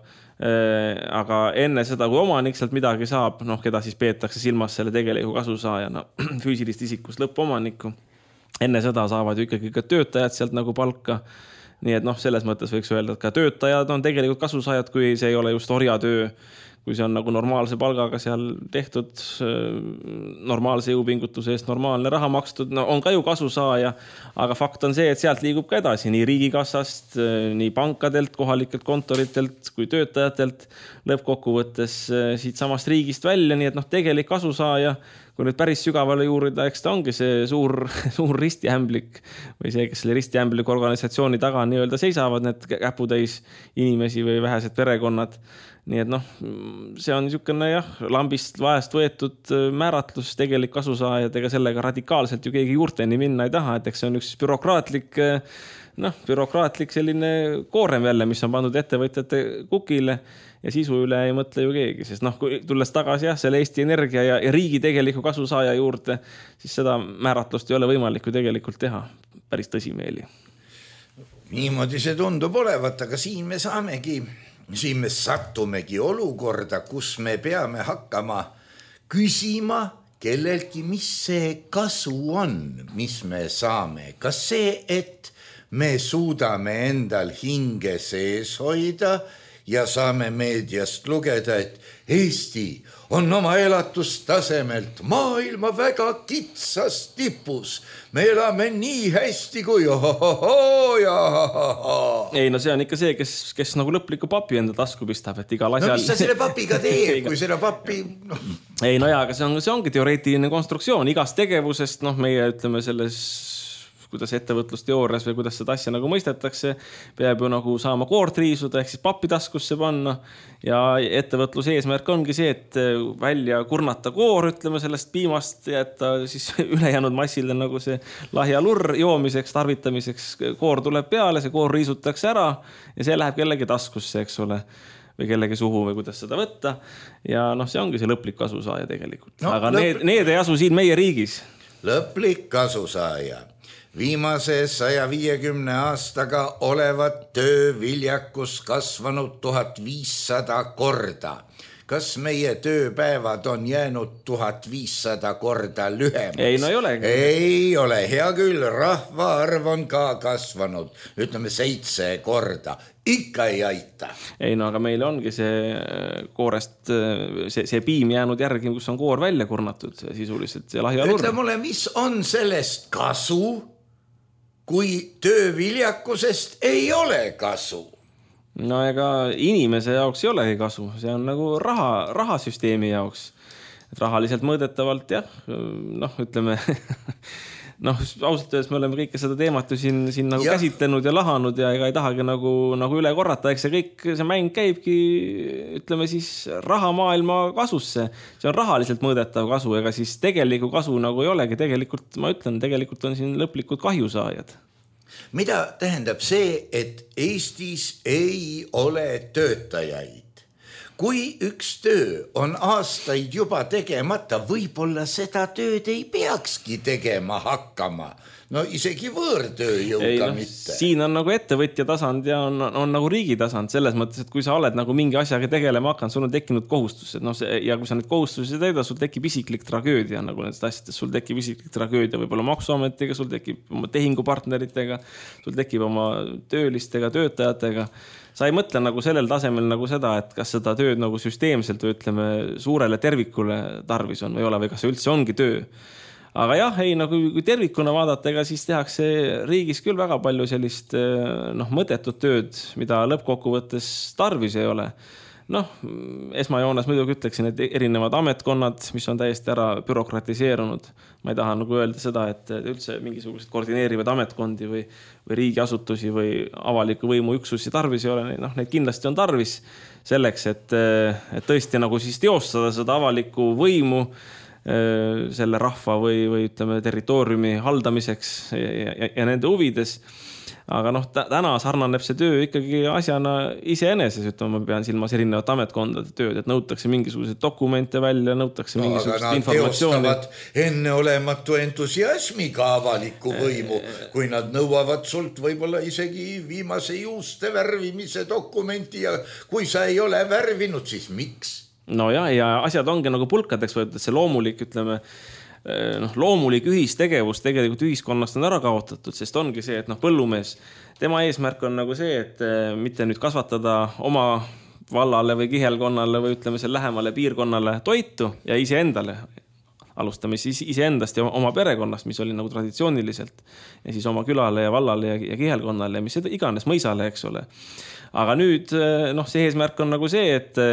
Speaker 4: aga enne seda, kui omanik sealt midagi saab, noh, keda siis peetakse silmas selle tegeliku kasusaajana, füüsilist isikust lõppomanikku. Enne seda saavad ju ikkagi ka töötajad sealt nagu palka. Nii et noh, selles mõttes võiks öelda, et ka töötajad on tegelikult kasusaajad, kui see ei ole just orjatöö, kui see on nagu normaalse palgaga seal tehtud, normaalse jõupingutuse eest normaalne raha makstud, no on ka ju kasusaaja, aga fakt on see, et sealt liigub ka edasi nii riigikassast, nii pankadelt, kohalikelt kontoritelt kui töötajatelt lõppkokkuvõttes siit samast riigist välja, nii et noh, tegelik kasusaaja, kui nüüd päris sügavale juurida, eks ta ongi see suur, suur ristihämblik või see, kes selle ristihämbliku organisatsiooni taga nii-öelda seisavad, need käputäis inimesi või vähesed perekonnad. Nii et noh, see on niisugune jah, lambist vahest võetud määratlus, tegelik kasusaajad, ega sellega radikaalselt ju keegi juurteni minna ei taha, et eks see on üks bürokraatlik, noh, bürokraatlik selline koorem jälle, mis on pandud ettevõtjate kukile ja sisu üle ei mõtle ju keegi, sest noh, kui tulles tagasi jah, selle Eesti Energia ja, ja riigi tegeliku kasusaaja juurde, siis seda määratlust ei ole võimalik ju tegelikult teha päris tõsimeeli.
Speaker 3: Niimoodi see tundub olevat, aga siin me saamegi Siin me sattumegi olukorda, kus me peame hakkama küsima kelleltki, mis see kasu on, mis me saame. Kas see, et me suudame endal hinge sees hoida ja saame meediast lugeda, et Eesti on oma elatustasemelt maailma väga kitsas tipus. Me elame nii hästi kui ohohoho ja ohohoho.
Speaker 4: Ei, no see on ikka see, kes, kes nagu lõpliku papi enda tasku pistab, et igal asjal...
Speaker 3: No mis sa selle papiga teeb, kui selle papi... No.
Speaker 4: Ei, no jaa, aga see, on, see ongi teoreetiline konstruktsioon igast tegevusest, noh, meie ütleme selles... kuidas ettevõtlusteoorias või kuidas seda asja nagu mõistetakse, peab ju nagu saama koort riisuda, ehk siis pappi taskusse panna ja ettevõtluse eesmärk ongi see, et välja kurnata koor, ütleme sellest piimast ja et ta siis ülejäänud massile nagu see lahja lurr joomiseks, tarvitamiseks, koor tuleb peale, see koor riisutakse ära ja see läheb kellegi taskusse, eks ole, või kellegi suhu või kuidas seda võtta ja noh, see ongi see lõplik kasusaaja tegelikult. No, aga lõp... need, need ei asu siin meie riigis.
Speaker 3: Lõplik kasusaaja. Viimase saja viiekümne aastaga olevat tööviljakus kasvanud tuhat viissada korda. Kas meie tööpäevad on jäänud tuhat viissada korda lühemaks?
Speaker 4: Ei, no ei ole.
Speaker 3: Ei ole, hea küll, rahvaarv on ka kasvanud, ütleme seitse korda. Ikka ei aita.
Speaker 4: Ei, no aga meil ongi see koorest, see, see piim jäänud järgi, kus on koor välja kurnatud sisuliselt. See lahja lurr.
Speaker 3: Ütle mulle, mis on sellest kasu, kui tööviljakusest ei ole kasu?
Speaker 4: No ega inimese jaoks ei olegi kasu, see on nagu raha, rahasüsteemi jaoks. Et rahaliselt mõõdetavalt, jah, noh, ütleme, noh, ausalt öeldes me oleme kõike seda teemat ju siin, siin nagu ja. käsitlenud ja lahanud ja ega ei tahagi nagu, nagu üle korrata, eks see kõik, see mäng käibki, ütleme siis, rahamaailma kasusse. See on rahaliselt mõõdetav kasu, ega siis tegeliku kasu nagu ei olegi, tegelikult, ma ütlen, tegelikult on siin lõplikud kahjusaajad.
Speaker 3: Mida tähendab see, et Eestis ei ole töötajaid? kui üks töö on aastaid juba tegemata, võib-olla seda tööd ei peakski tegema hakkama. No isegi võõrtööjõuga ei, no, mitte.
Speaker 4: Siin on nagu ettevõtja tasand ja on, on nagu riigi tasand selles mõttes, et kui sa oled nagu mingi asjaga tegelema hakanud, sul on tekkinud kohustused, no see, ja kui sa need kohustusi täida, sul tekib isiklik tragöödia nagu nendest asjadest, sul tekib isiklik tragöödia võib-olla maksuametiga, sul tekib oma tehingupartneritega, sul tekib oma töölistega, töötajatega. Sa ei mõtle nagu sellel tasemel nagu seda, et kas seda tööd nagu süsteemselt või ütleme suurele tervikule tarvis on või ole või kas see üldse ongi töö. Aga jah, ei, no kui, kui tervikuna vaadata, ega siis tehakse riigis küll väga palju sellist noh, mõttetut tööd, mida lõppkokkuvõttes tarvis ei ole. Noh, esmajoones muidugi ütleksin, et erinevad ametkonnad, mis on täiesti ära bürokratiseerunud. Ma ei taha nagu öelda seda, et üldse mingisugused koordineerivad ametkondi või, või riigiasutusi või avaliku võimu üksusi tarvis ei ole. Noh, neid kindlasti on tarvis selleks, et, et tõesti nagu siis teostada seda avalikku võimu selle rahva või, või ütleme territooriumi haldamiseks ja, ja, ja nende huvides. Aga noh, täna sarnaneb see töö ikkagi asjana iseeneses, ütleme, ma pean silmas erinevat ametkondade tööd, et nõutakse mingisuguseid dokumente välja, nõutakse no, mingisugust informatsiooni. Aga nad
Speaker 3: teostavad enneolematu entusiasmiga avaliku võimu, kui nad nõuavad sult võib-olla isegi viimase juuste värvimise dokumenti ja kui sa ei ole värvinud, siis miks?
Speaker 4: No ja, ja asjad ongi nagu pulkadeks võetud, see loomulik, ütleme, noh, loomulik ühistegevus tegelikult ühiskonnast on ära kaotatud, sest ongi see, et noh, põllumees, tema eesmärk on nagu see, et mitte nüüd kasvatada oma vallale või kihelkonnale või ütleme selle lähemale piirkonnale toitu ja ise endale. Alustame siis iseendast ja oma perekonnast, mis oli nagu traditsiooniliselt ja siis oma külale ja vallale ja, ja kihelkonnale ja mis iganes mõisale, eks ole. Aga nüüd, noh, see eesmärk on nagu see, et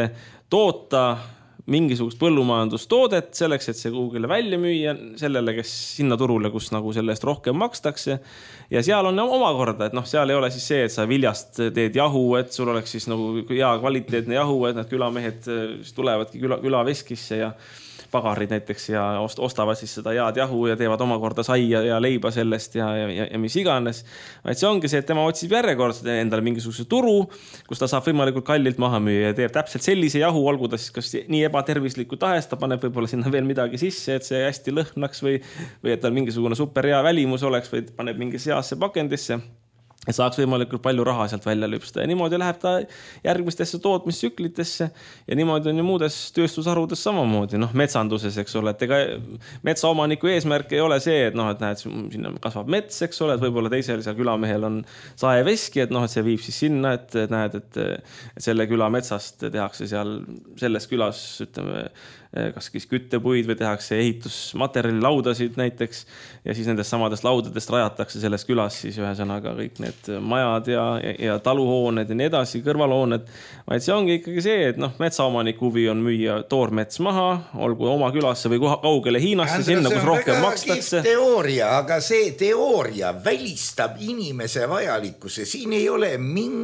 Speaker 4: toota mingisugust põllumajandustoodet selleks, et see kuhugile välja müüa sellele, kes sinna turule, kus nagu selle eest rohkem makstakse. Ja seal on omakorda, et noh, seal ei ole siis see, et sa viljast teed jahu, et sul oleks siis nagu hea kvaliteetne jahu, et need külamehed tulevadki küla, külaveskisse ja pagarid näiteks ja ostavad siis seda head jahu ja teevad omakorda saia ja leiba sellest ja, ja, ja mis iganes. Vaid see ongi see, et tema otsib järjekordselt endale mingisuguse turu, kus ta saab võimalikult kallilt maha müüa ja teeb täpselt sellise jahu, olgu ta siis kas nii ebatervisliku tahes, ta paneb võib-olla sinna veel midagi sisse, et see hästi lõhnaks või, või et tal mingisugune super hea välimus oleks või paneb mingi seasse pakendisse. Ja saaks võimalikult palju raha sealt välja lüpsta ja niimoodi läheb ta järgmistesse tootmistsüklitesse ja niimoodi on ju muudes tööstusharudes samamoodi, noh metsanduses, eks ole, et ega metsaomaniku eesmärk ei ole see, et noh, et näed, sinna kasvab mets, eks ole, et võib-olla teisel seal külamehel on saeveski, et noh, et see viib siis sinna, et näed, et, et selle küla metsast tehakse seal selles külas, ütleme, kas siis küttepuid või tehakse ehitusmaterjali laudasid näiteks ja siis nendest samadest laudadest rajatakse selles külas siis ühesõnaga kõik need majad ja, ja, ja taluhooned ja nii edasi, kõrvalhooned, vaid see ongi ikkagi see, et noh, metsaomanik huvi on müüa toormets maha, olgu oma külasse või kaugele Hiinasse, Andres, sinna, kus rohkem makstakse.
Speaker 3: Teooria, aga see teooria välistab inimese vajalikkuse, siin ei ole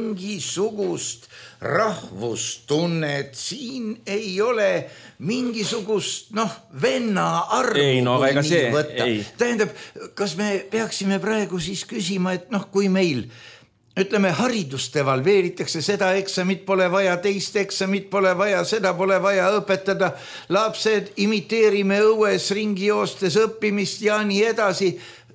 Speaker 3: mingisugust rahvustunnet, siin ei ole mingisugust, noh, venna arvu ei, no, kui nii see, võtta. Ei. Tähendab, kas me peaksime praegu siis küsima, et noh, kui meil, ütleme, haridust devalveeritakse, seda eksamit pole vaja, teist eksamit pole vaja, seda pole vaja õpetada, lapsed imiteerime õues ringi joostes õppimist ja nii edasi.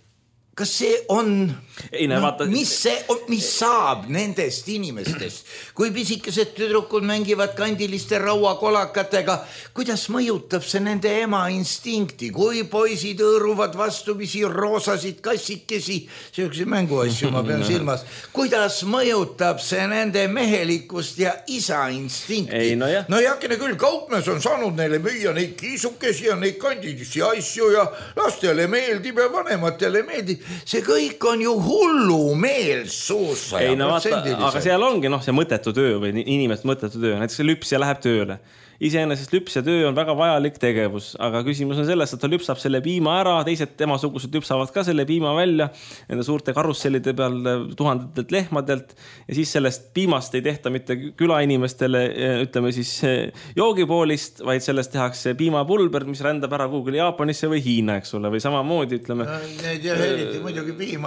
Speaker 3: Kas see on, ei, no, vaata, mis, see, mis saab nendest inimestest, kui pisikesed tüdrukud mängivad kandiliste rauakolakatega, kuidas mõjutab see nende ema instinkti, kui poisid õõruvad vastupisi roosasid kassikesi, sellise mänguasju ma pean silmas, kuidas mõjutab see nende mehelikkust ja isa instinkti?
Speaker 4: Ei, no,
Speaker 3: no jakene küll, kaupmees on saanud neile müüa neid kiisukesi ja neid kandilisi asju ja lastele meeldib ja vanematele meeldib. See kõik on ju hullu meelsus.
Speaker 4: Ei, no vaata, aga seal ongi noh, see mõttetu töö või inimest mõttetu töö. Näiteks see lüpsja läheb tööle. Iseenesest lüpsja töö on väga vajalik tegevus, aga küsimus on selles, et ta lüpsab selle piima ära, teised temasugused lüpsavad ka selle piima välja nende suurte karussellide peal tuhandetelt lehmadelt ja siis sellest piimast ei tehta mitte külainimestele, ütleme siis joogipoolist, vaid sellest tehakse piimapulber, mis rändab ära kuhugile Jaapanisse või Hiina, eks ole, või samamoodi, ütleme.
Speaker 3: Need ja heliti muidugi piima ei kanna,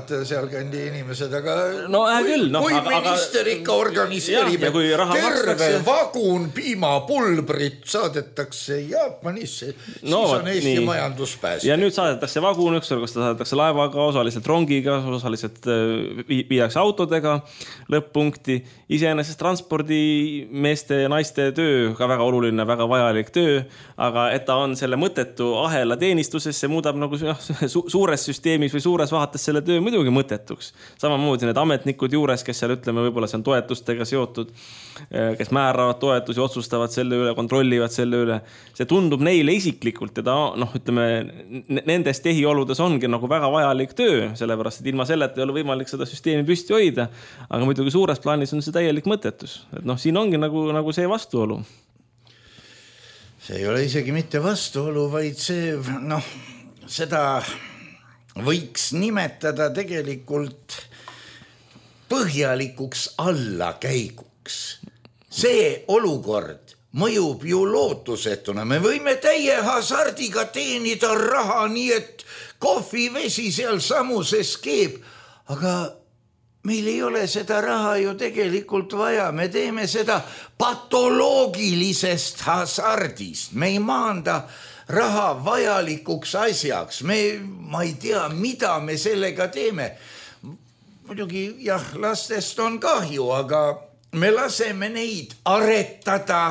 Speaker 3: juhataja seal kandi inimesed, aga
Speaker 4: no, kui, küll, no,
Speaker 3: kui
Speaker 4: aga,
Speaker 3: minister ikka organiseerib, et terve makstakse... vagun piimapulbrit saadetakse Jaapanisse, no, siis on Eesti nii. Majandus päästud.
Speaker 4: Ja nüüd saadetakse vagun, üks kas ta saadetakse laevaga, osaliselt rongiga, osaliselt viiakse autodega lõpp-punkti. Iseenesest transpordimeeste ja naiste töö, ka väga oluline, väga vajalik töö, aga et ta on selle mõttetu ahela teenistuses, see muudab nagu su suures süsteemis või suures vahates selle töö muidugi mõttetuks. Samamoodi need ametnikud juures, kes seal ütleme, võib-olla see on toetustega seotud, kes määravad toetusi, otsustavad selle üle, kontrollivad selle üle. See tundub neile isiklikult ja ta, noh, ütleme, nendes tehioludes ongi nagu väga vajalik töö, sellepärast, et ilma selleta ei ole võimalik seda süsteemi püsti hoida, aga muidugi suures plaanis on see täielik mõttetus. Et noh, siin ongi nagu, nagu see vastuolu.
Speaker 3: See ei ole isegi mitte vastuolu, vaid see, noh, seda võiks nimetada tegelikult põhjalikuks allakäiguks. See olukord mõjub ju lootusetuna. Me võime täie hasardiga teenida raha nii, et kohvivesi seal samuses keeb, aga meil ei ole seda raha ju tegelikult vaja. Me teeme seda patoloogilisest hasardist. Me ei maanda raha vajalikuks asjaks. Me, ma ei tea, mida me sellega teeme. Muidugi, jah, lastest on kahju, aga me laseme neid aretada,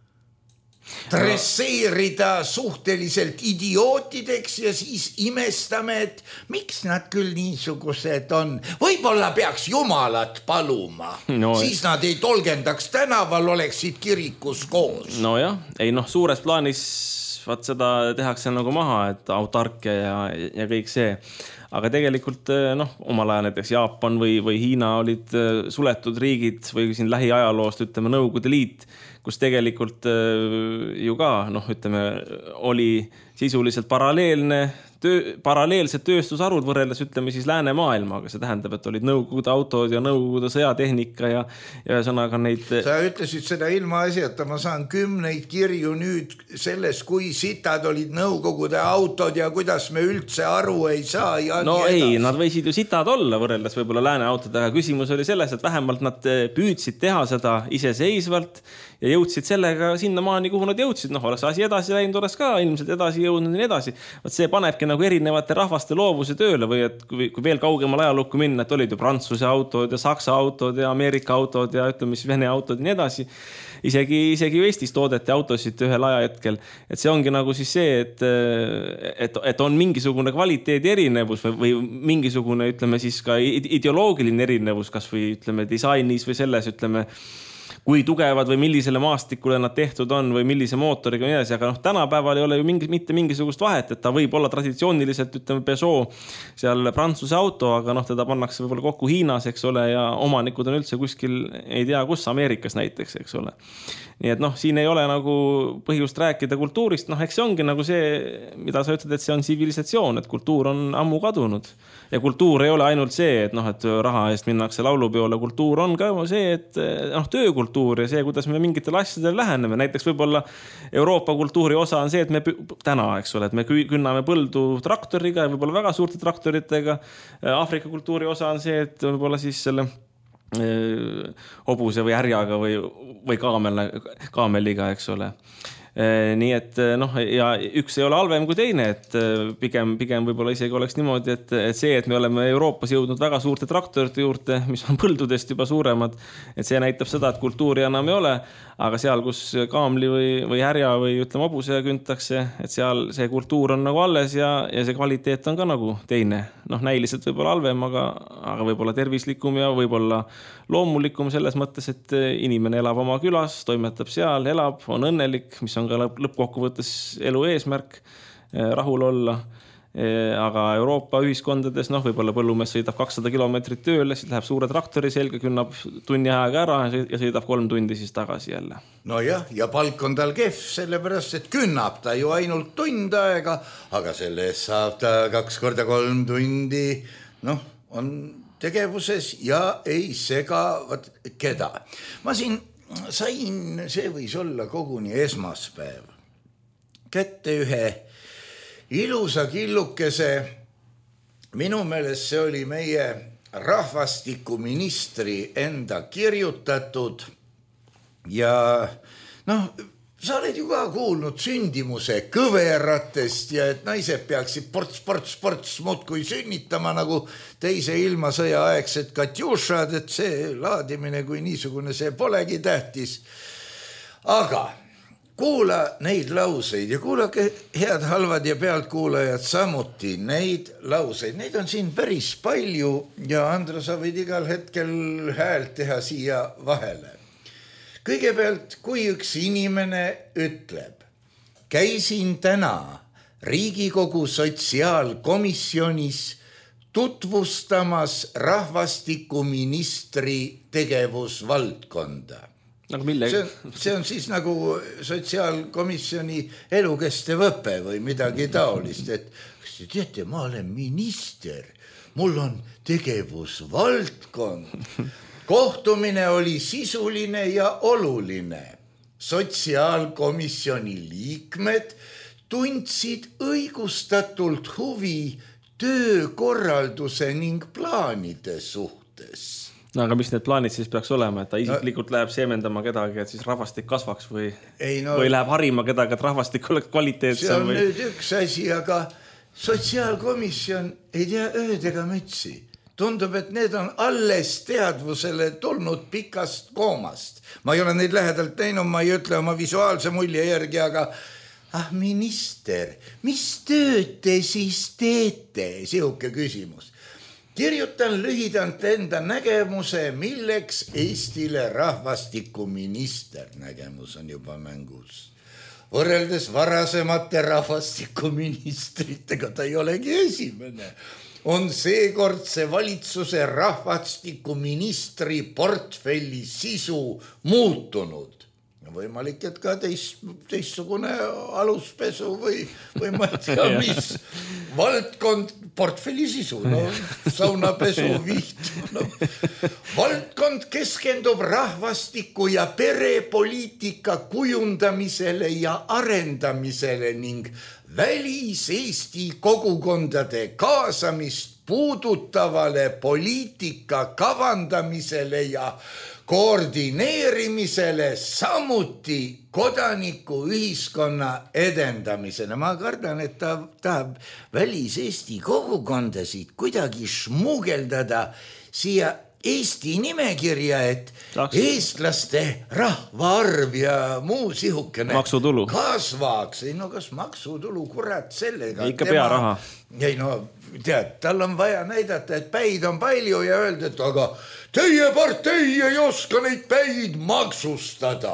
Speaker 3: dresseerida suhteliselt idiootideks ja siis imestame, et miks nad küll niisugused on. Võib-olla peaks Jumalat paluma, no, siis nad ei tolgendaks tänaval, oleksid kirikus koos.
Speaker 4: No jah, ei noh, suures plaanis vaat seda tehakse nagu maha, et autarkia ja, ja kõik see. Aga tegelikult noh, omal ajal näiteks Jaapan või, või Hiina olid suletud riigid või siin lähiajaloost, ütleme, Nõukogude Liit, kus tegelikult ju ka, noh, ütleme, oli sisuliselt paralleelne töö, paralleelsed tööstusarud võrreldes, ütleme siis läänemaailmaga. See tähendab, et olid Nõukogude autod ja Nõukogude sõjatehnika ja, ja ühesõnaga neid...
Speaker 3: Sa ütlesid seda ilma asjata, ma saan kümneid kirju nüüd selles, kui sitad olid Nõukogude autod ja kuidas me üldse aru ei saa. Ja
Speaker 4: no ei, nad võisid ju sitad olla võrreldes võib-olla lääne autodega. Küsimus oli selles, et vähemalt nad püüdsid teha seda iseseisvalt ja jõudsid sellega sinna maani, kuhu nad jõudsid. Noh, oleks asi edasi läinud, oleks ka ilmselt edasi jõudnud ja edasi. Vaat see panebki nagu erinevate rahvaste loovuse tööle või et kui, kui veel kaugemal ajalukku minna, et olid ju Prantsuse autod ja Saksa autod ja Ameerika autod ja ütleme siis Vene autod ja nii edasi. Isegi, isegi ju Eestis toodeti autosid ühel ajahetkel. Et see ongi nagu siis see, et, et, et on mingisugune kvaliteedi erinevus või, või mingisugune, ütleme siis ka ideoloogiline erinevus, kas või ütleme disainis või selles, ütleme, kui tugevad või millisele maastikule nad tehtud on või millise mootoriga ja nii edasi, aga noh, tänapäeval ei ole ju mingi, mitte mingisugust vahet, et ta võib olla traditsiooniliselt, ütleme, Peugeot seal Prantsuse auto, aga noh, teda pannakse võib-olla kokku Hiinas, eks ole, ja omanikud on üldse kuskil, ei tea, kus Ameerikas näiteks, eks ole. Nii et noh, siin ei ole nagu põhjust rääkida kultuurist, noh, eks see ongi nagu see, mida sa ütled, et see on tsivilisatsioon, et kultuur on ammu kadunud. Ja kultuur ei ole ainult see, et noh, et raha eest minnakse laulupeole, kultuur on ka see, et noh, töökultuur ja see, kuidas me mingitel asjadel läheneme. Näiteks võib-olla Euroopa kultuuri osa on see, et me täna, eks ole, et me künname põldu traktoriga ja võib-olla väga suurte traktoritega. Aafrika kultuuri osa on see, et võib-olla siis selle hobuse või härjaga või, või kaamel, kaameliga, eks ole. Nii et noh, ja üks ei ole halvem kui teine, et pigem, pigem võib-olla isegi oleks niimoodi, et, et see, et me oleme Euroopas jõudnud väga suurte traktorite juurde, mis on põldudest juba suuremad, et see näitab seda, et kultuuri enam ei ole, aga seal, kus kaamli või, või härja või ütleme hobuse küntakse, et seal see kultuur on nagu alles ja, ja see kvaliteet on ka nagu teine. Noh, näiliselt võib-olla halvem, aga, aga võib-olla tervislikum ja võib-olla loomulikum selles mõttes, et inimene elab oma külas, toimetab seal, elab, on õnnelik, mis on ka lõppkokkuvõttes elu eesmärk, rahul olla. Aga Euroopa ühiskondades, noh, võib-olla põllumees sõidab kakssada kilomeetrit tööle, siis läheb suure traktori selga, künnab tunni ajaga ära ja sõidab kolm tundi siis tagasi jälle.
Speaker 3: No jah, ja palk on tal kehv, sellepärast, et künnab ta ju ainult tund aega, aga selle eest saab ta kaks korda kolm tundi, noh, on tegevuses ja ei sega keda. Ma siin sain, see võis olla koguni esmaspäev, kätte ühe ilusa killukese minu meelest see oli meie rahvastikuministri enda kirjutatud ja noh, sa oled ju ka kuulnud sündimuse kõveratest ja et naised peaksid ports, ports, ports muudkui sünnitama nagu teise ilmasõja aegsed Katjušad, et see laadimine kui niisugune, see polegi tähtis. Aga kuula neid lauseid ja kuulake head, halvad ja pealtkuulajad samuti neid lauseid. Neid on siin päris palju ja Andro, sa võid igal hetkel häält teha siia vahele. Kõigepealt, kui üks inimene ütleb, käisin täna Riigikogu sotsiaalkomisjonis tutvustamas rahvastikuministri tegevusvaldkonda.
Speaker 4: Nagu mille?
Speaker 3: See, see on siis nagu sotsiaalkomisjoni elukestev õpe või midagi taolist, et kas te teate, ma olen minister, mul on tegevusvaldkond. Kohtumine oli sisuline ja oluline. Sotsiaalkomisjoni liikmed tundsid õigustatult huvi töökorralduse ning plaanide suhtes.
Speaker 4: No aga mis need plaanid siis peaks olema, et ta isiklikult no, läheb seemendama kedagi, et siis rahvastik kasvaks või, ei, no, või läheb harima kedagi, et rahvastik oleks kvaliteetsem?
Speaker 3: See on
Speaker 4: või...
Speaker 3: nüüd üks asi, aga sotsiaalkomisjon ei tea ööd ega mütsi. Tundub, et need on alles teadvusele tulnud pikast koomast. Ma ei ole neid lähedalt teinud, ma ei ütle oma visuaalse mulje järgi, aga ah, minister, mis tööd te siis teete? Sihuke küsimus. Kirjutan lühidalt enda nägemuse, milleks Eestile rahvastikuminister. Nägemus on juba mängus. Võrreldes varasemate rahvastikuministritega, ta ei olegi esimene, on seekordse valitsuse rahvastikuministri portfelli sisu muutunud. Võimalik, et ka teist, teistsugune aluspesu või, või ma ei tea, mis valdkond, portfelli sisu, no saunapesu, vihtu. No. Valdkond keskendub rahvastiku ja perepoliitika kujundamisele ja arendamisele ning välis-Eesti kogukondade kaasamist puudutavale poliitika kavandamisele ja koordineerimisele, samuti kodanikuühiskonna edendamisele. Ma kardan, et ta tahab välis-Eesti kogukondasid kuidagi šmugeldada siia Eesti nimekirja, et Taks. eestlaste rahvaarv ja muu sihukene
Speaker 4: maksutulu
Speaker 3: kasvaks. Ei no kas maksutulu, kurat, sellega.
Speaker 4: Ikka tema... pearaha.
Speaker 3: Ei no, tead, tal on vaja näidata, et päid on palju ja öelda, et aga teie partei ei oska neid päid maksustada.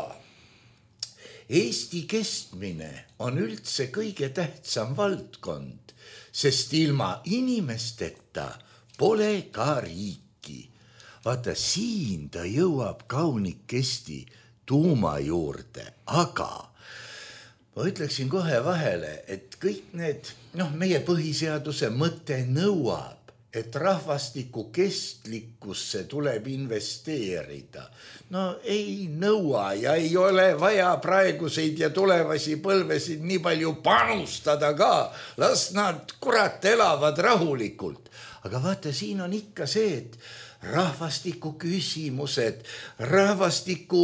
Speaker 3: Eesti kestmine on üldse kõige tähtsam valdkond, sest ilma inimesteta pole ka riiki. Vaata, siin ta jõuab kaunikesti tuuma juurde, aga ma ütleksin kohe vahele, et kõik need, noh, meie põhiseaduse mõte nõuab, et rahvastiku kestlikkusse tuleb investeerida. No ei nõua ja ei ole vaja praeguseid ja tulevasi põlvesid nii palju panustada ka. Las nad kurat elavad rahulikult. Aga vaata, siin on ikka see, et rahvastiku küsimused, rahvastiku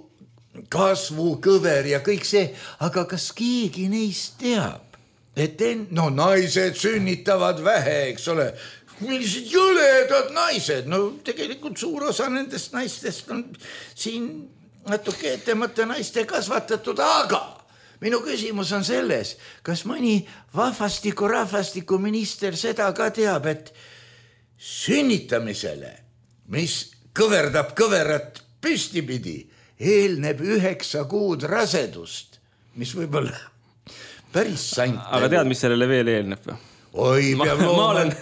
Speaker 3: kasvu kõver ja kõik see, aga kas keegi neist teab, et en... no naised sünnitavad vähe, eks ole, millised jõledad naised, no tegelikult suur osa nendest naistest on siin natuke etemata naiste kasvatatud, aga minu küsimus on selles, kas mõni vahvastiku rahvastiku minister seda ka teab, et sünnitamisele, mis kõverdab kõverat püstipidi, eelneb üheksa kuud rasedust, mis võib-olla päris sant.
Speaker 4: Aga tead, mis sellele veel eelneb?
Speaker 3: Oi, peab looma olen...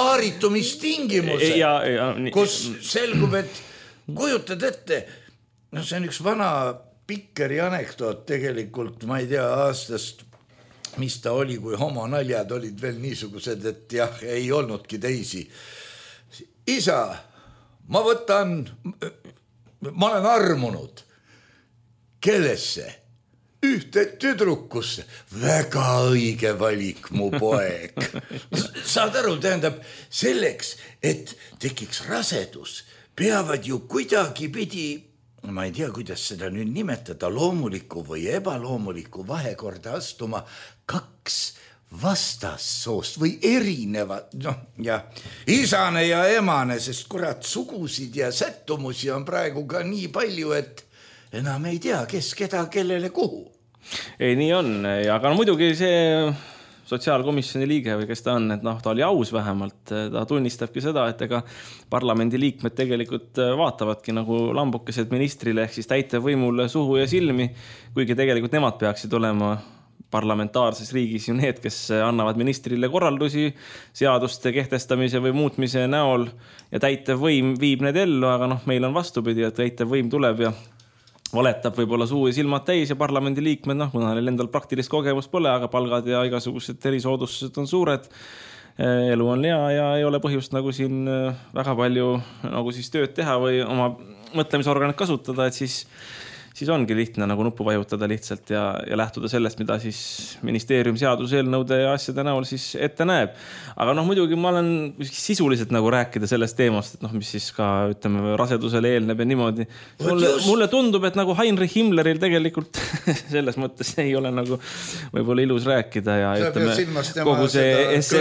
Speaker 3: paaritumistingimused, kus selgub, et kujutad ette, no see on üks vana Pikkeri anekdoot tegelikult, ma ei tea aastast, mis ta oli, kui homonaljad olid veel niisugused, et jah, ei olnudki teisi. Isa, ma võtan, ma olen armunud. Kellesse? ühte tüdrukusse. Väga õige valik, mu poeg. Saad aru, tähendab, selleks, et tekiks rasedus, peavad ju kuidagi pidi, ma ei tea, kuidas seda nüüd nimetada, loomuliku või ebaloomuliku vahekorda astuma kaks vastassoost või erinevad, noh, ja isane ja emane, sest kurat, sugusid ja sättumusi on praegu ka nii palju, et enam ei tea, kes keda, kellele kuhu.
Speaker 4: Ei, nii on, aga no muidugi see sotsiaalkomisjoni liige või kes ta on, et noh, ta oli aus vähemalt, ta tunnistabki seda, et ega parlamendi liikmed tegelikult vaatavadki nagu lambukesed ministrile ehk siis täitevvõimule suhu ja silmi, kuigi tegelikult nemad peaksid olema parlamentaarses riigis ju need, kes annavad ministrile korraldusi seaduste kehtestamise või muutmise näol ja täitevvõim viib need ellu, aga noh, meil on vastupidi, et täitevvõim tuleb ja valetab võib-olla suu ja silmad täis ja parlamendi liikmed, noh, kuna neil endal praktilist kogemust pole, aga palgad ja igasugused erisoodustused on suured, elu on hea ja ei ole põhjust nagu siin väga palju nagu siis tööd teha või oma mõtlemisorganit kasutada, et siis siis ongi lihtne nagu nuppu vajutada lihtsalt ja, ja lähtuda sellest, mida siis ministeerium seaduseelnõude ja asjade näol siis ette näeb. Aga noh, muidugi ma olen sisuliselt nagu rääkida sellest teemast, et noh, mis siis ka, ütleme, rasedusele eelneb ja niimoodi. Mulle, mulle tundub, et nagu Heinrich Himmleril tegelikult selles mõttes ei ole nagu võib-olla ilus rääkida ja
Speaker 3: sa
Speaker 4: ütleme, kogu see S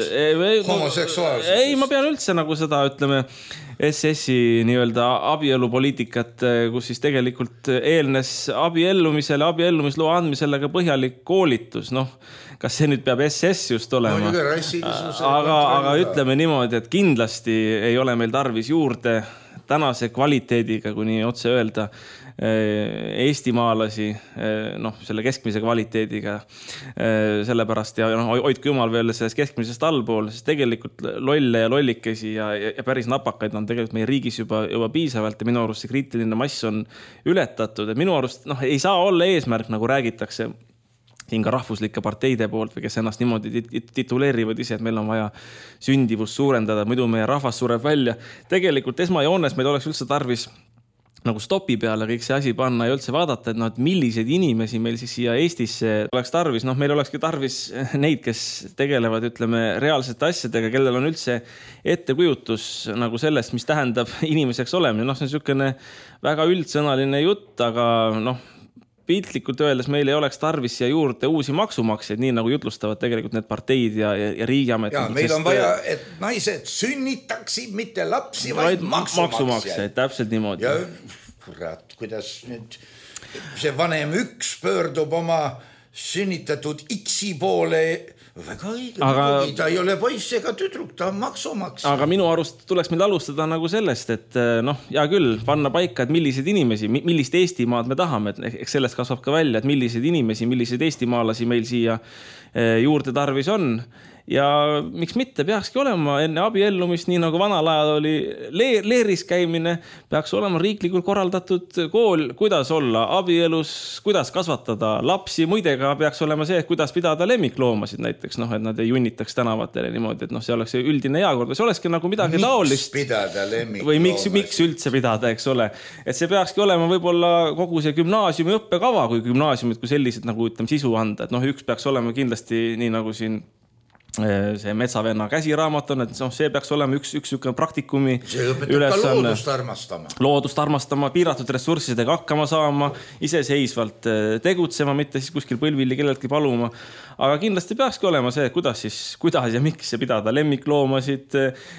Speaker 4: S
Speaker 3: homoseksuaalsus.
Speaker 4: Ei, ma pean üldse nagu seda, ütleme, S S-i nii-öelda abielupoliitikat, kus siis tegelikult eelnes abiellumisele, abiellumisloo andmisele ka põhjalik koolitus. Noh, kas see nüüd peab S S just olema?
Speaker 3: No,
Speaker 4: aga, aga ütleme niimoodi, et kindlasti ei ole meil tarvis juurde tänase kvaliteediga, kui nii otse öelda, eestimaalasi, noh, selle keskmise kvaliteediga, sellepärast ja noh, hoidku jumal veel selles keskmisest allpool, sest tegelikult lolle ja lollikesi ja, ja päris napakaid on tegelikult meie riigis juba, juba piisavalt ja minu arust see kriitiline mass on ületatud, et minu arust noh, ei saa olla eesmärk, nagu räägitakse siin ka rahvuslike parteide poolt või kes ennast niimoodi tituleerivad ise, et meil on vaja sündivust suurendada, muidu meie rahvas sureb välja. Tegelikult esmajoones meil oleks üldse tarvis nagu stopi peale kõik see asi panna ja üldse vaadata, et, no, et millised inimesi meil siis siia Eestisse oleks tarvis. Noh, meil olekski tarvis neid, kes tegelevad, ütleme, reaalsete asjadega, kellel on üldse ettekujutus nagu sellest, mis tähendab inimeseks olemine. Noh, see on niisugune väga üldsõnaline jutt, aga noh, piltlikult öeldes meil ei oleks tarvis siia juurde uusi maksumaksjaid, nii nagu jutlustavad tegelikult need parteid ja, ja, ja riigiametid.
Speaker 3: Ja meil on vaja, et naised sünnitaksid mitte lapsi, vaid, vaid maksumaksjaid.
Speaker 4: Täpselt niimoodi.
Speaker 3: Ja kurat, kuidas nüüd see vanem üks pöördub oma sünnitatud X-i poole. Väga õige, aga, ta ei ole poiss ega tüdruk, ta on maksumaks.
Speaker 4: Aga minu arust tuleks meil alustada nagu sellest, et noh, ja küll panna paika, et millised inimesi, millist Eestimaad me tahame, et eks sellest kasvab ka välja, et millised inimesi, millised eestimaalasi meil siia juurde tarvis on. Ja miks mitte peakski olema enne abiellumist, nii nagu vanal ajal oli leer, leeris käimine, peaks olema riiklikult korraldatud kool, kuidas olla abielus, kuidas kasvatada lapsi, muidega peaks olema see, kuidas pidada lemmikloomasid näiteks, noh, et nad ei junnitaks tänavatele niimoodi, et noh, see oleks üldine heakord, või see olekski nagu midagi
Speaker 3: miks
Speaker 4: taolist.
Speaker 3: Pidada
Speaker 4: või miks, miks üldse pidada, eks ole. Et see peakski olema võib-olla kogu see gümnaasiumi õppekava, kui gümnaasiumid kui sellised nagu ütleme sisu anda, et noh, üks peaks olema kindlasti nii nagu siin see Metsavenna käsiraamat on, et see peaks olema üks, üks praktikumi
Speaker 3: see õpetab ka loodust armastama.
Speaker 4: Loodust armastama, piiratud ressurssidega hakkama saama, iseseisvalt tegutsema, mitte siis kuskil põlvili kelleltki paluma. Aga kindlasti peakski olema see, kuidas siis, kuidas ja miks pidada lemmikloomasid,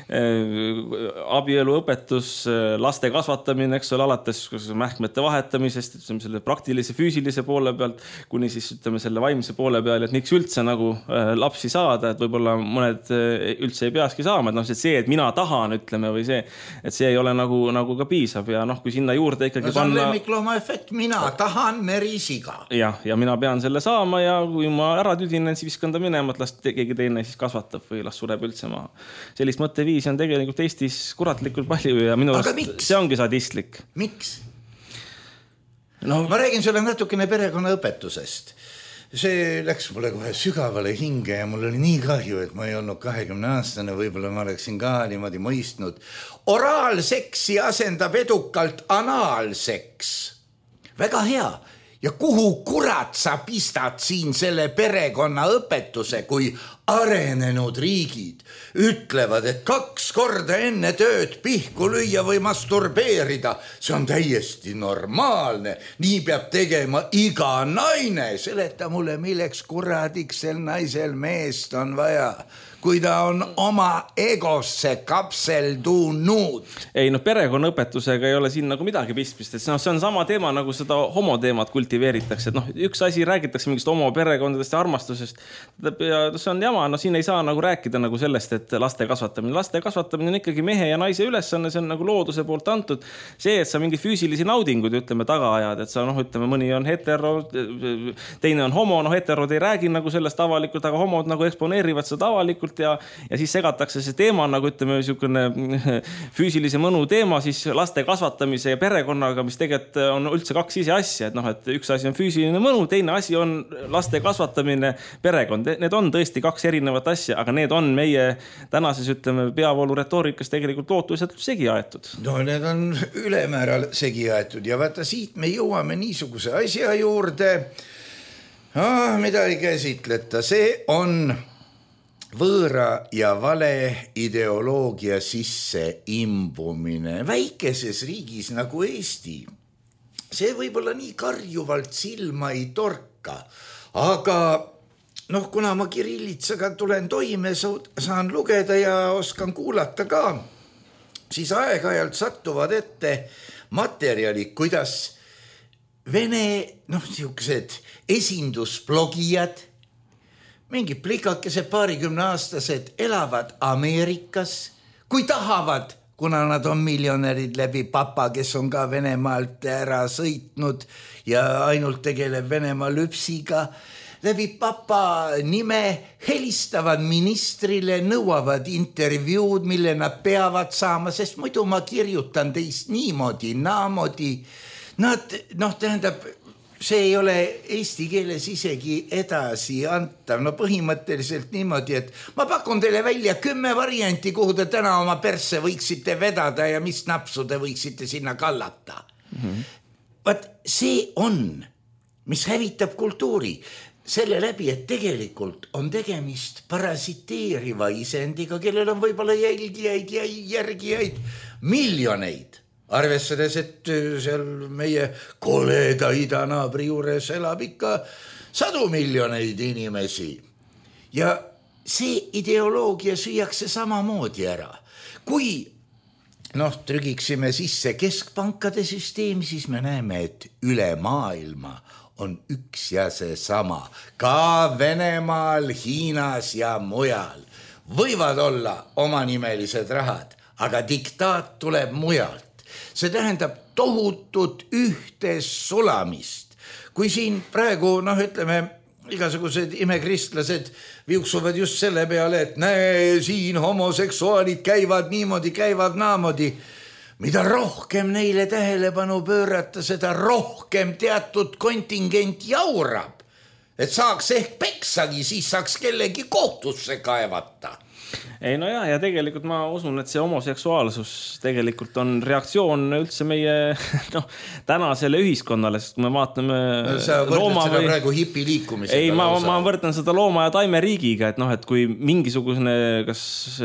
Speaker 4: abieluõpetus, laste kasvatamine, eks ole, alates mähkmete vahetamisest, selle praktilise, füüsilise poole pealt, kuni siis ütleme selle vaimse poole peal, et miks üldse nagu lapsi saada, et võib-olla mõned üldse ei peakski saama, et noh, see, et mina tahan, ütleme, või see, et see ei ole nagu, nagu ka piisav ja noh, kui sinna juurde ikkagi
Speaker 3: no, panna... lemmiklooma efekt, mina tahan merisiga.
Speaker 4: Ja, ja mina pean selle saama ja kui ma ära tüdinen, siis viskan ta minema, et las keegi teine siis kasvatab või las sureb üldse maha. Sellist mõtteviisi on tegelikult Eestis kuratlikult palju ja minu arust see ongi sadistlik.
Speaker 3: Miks? No, ma räägin sulle natukene perekonnaõpetusest. See läks mulle kohe sügavale hinge ja mul oli nii kahju, et ma ei olnud kahekümne aastane, võib-olla ma oleksin ka niimoodi mõistnud. Oraalseksi asendab edukalt anaalseks. Väga hea. Ja kuhu kurat sa pistad siin selle perekonna õpetuse, kui arenenud riigid ütlevad, et kaks korda enne tööd pihku lüüa või masturbeerida. See on täiesti normaalne. Nii peab tegema iga naine. Seleta mulle, milleks kuradiks sel naisel meest on vaja, kui ta on oma egosse kapseldunud.
Speaker 4: Ei, no perekonnaõpetusega ei ole siin nagu midagi pistmist. See on sama teema, nagu seda homoteemat kultiveeritakse. Et noh, üks asi räägitakse mingist homo perekondadest ja armastusest. Ja see on jama, no siin ei saa nagu rääkida nagu sellest, et laste kasvatamine. Laste kasvatamine on ikkagi mehe ja naise ülesanne, see on nagu looduse poolt antud. See, et sa mingi füüsilisi naudingud, ütleme, taga ajad, et sa noh, ütleme, mõni on hetero, teine on homo, no heterod ei räägi nagu sellest avalikult, aga homod nagu eksponeerivad seda avalikult ja, ja siis segatakse see teema nagu ütleme niisugune füüsilise mõnu teema siis laste kasvatamise ja perekonnaga, mis tegelikult on üldse kaks ise asja, et noh, et üks asi on füüsiline mõnu, teine asi on laste kasvatamine, perekond. Need on tõesti kaks erinevat asja, aga need on meie tänases ütleme peavoolu retoorikas tegelikult lootuliselt segi aetud.
Speaker 3: No need on ülemääral segi aetud ja vaata siit me jõuame niisuguse asja juurde, ah, mida ei käsitleta, see on võõra ja vale ideoloogia sisse imbumine väikeses riigis nagu Eesti. See võib-olla nii karjuvalt silma ei torka, aga noh, kuna ma kirillitsaga tulen toime, saan lugeda ja oskan kuulata ka, siis aeg-ajalt sattuvad ette materjalid, kuidas Vene, noh, niisugused esindusblogijad, mingi plikakesed paarikümne aastased elavad Ameerikas, kui tahavad, kuna nad on miljonärid läbi papa, kes on ka Venemaalt ära sõitnud ja ainult tegeleb Venemaa lüpsiga, läbi papa nime helistavad ministrile, nõuavad intervjuud, mille nad peavad saama, sest muidu ma kirjutan teist niimoodi, naamodi. Nad, noh, tähendab, see ei ole eesti keeles isegi edasi antav. No põhimõtteliselt niimoodi, et ma pakun teile välja kümme varianti, kuhu te täna oma persse võiksite vedada ja mis napsu te võiksite sinna kallata. Mm-hmm. Vaat see on, mis hävitab kultuuri. Selle läbi, et tegelikult on tegemist parasiteeriva isendiga, kellel on võib-olla jälgijaid ja järgijaid miljoneid. Arvestades, et seal meie koleda idanaabri juures elab ikka sadu miljoneid inimesi. Ja see ideoloogia süüakse samamoodi ära. Kui noh, trügiksime sisse keskpankade süsteemi, siis me näeme, et üle maailma on üks ja see sama. Ka Venemaal, Hiinas ja mujal võivad olla omanimelised rahad, aga diktaat tuleb mujalt. See tähendab tohutut ühte sulamist. Kui siin praegu, noh ütleme, igasugused imekristlased viuksuvad just selle peale, et näe, siin homoseksuaalid käivad niimoodi, käivad naamodi. Mida rohkem neile tähelepanu pöörata, seda rohkem teatud kontingent jaurab. Et saaks ehk peksagi, siis saaks kellegi kohtusse kaevata.
Speaker 4: Ei no ja, ja tegelikult ma usun, et see homoseksuaalsus tegelikult on reaktsioon üldse meie noh, tänasele ühiskonnale, sest kui me vaatame
Speaker 3: no, sa võrdled seda või... praegu hipi liikumisega.
Speaker 4: Ei, ma, ma võrdlen seda looma ja taime riigiga, et noh, et kui mingisugune kas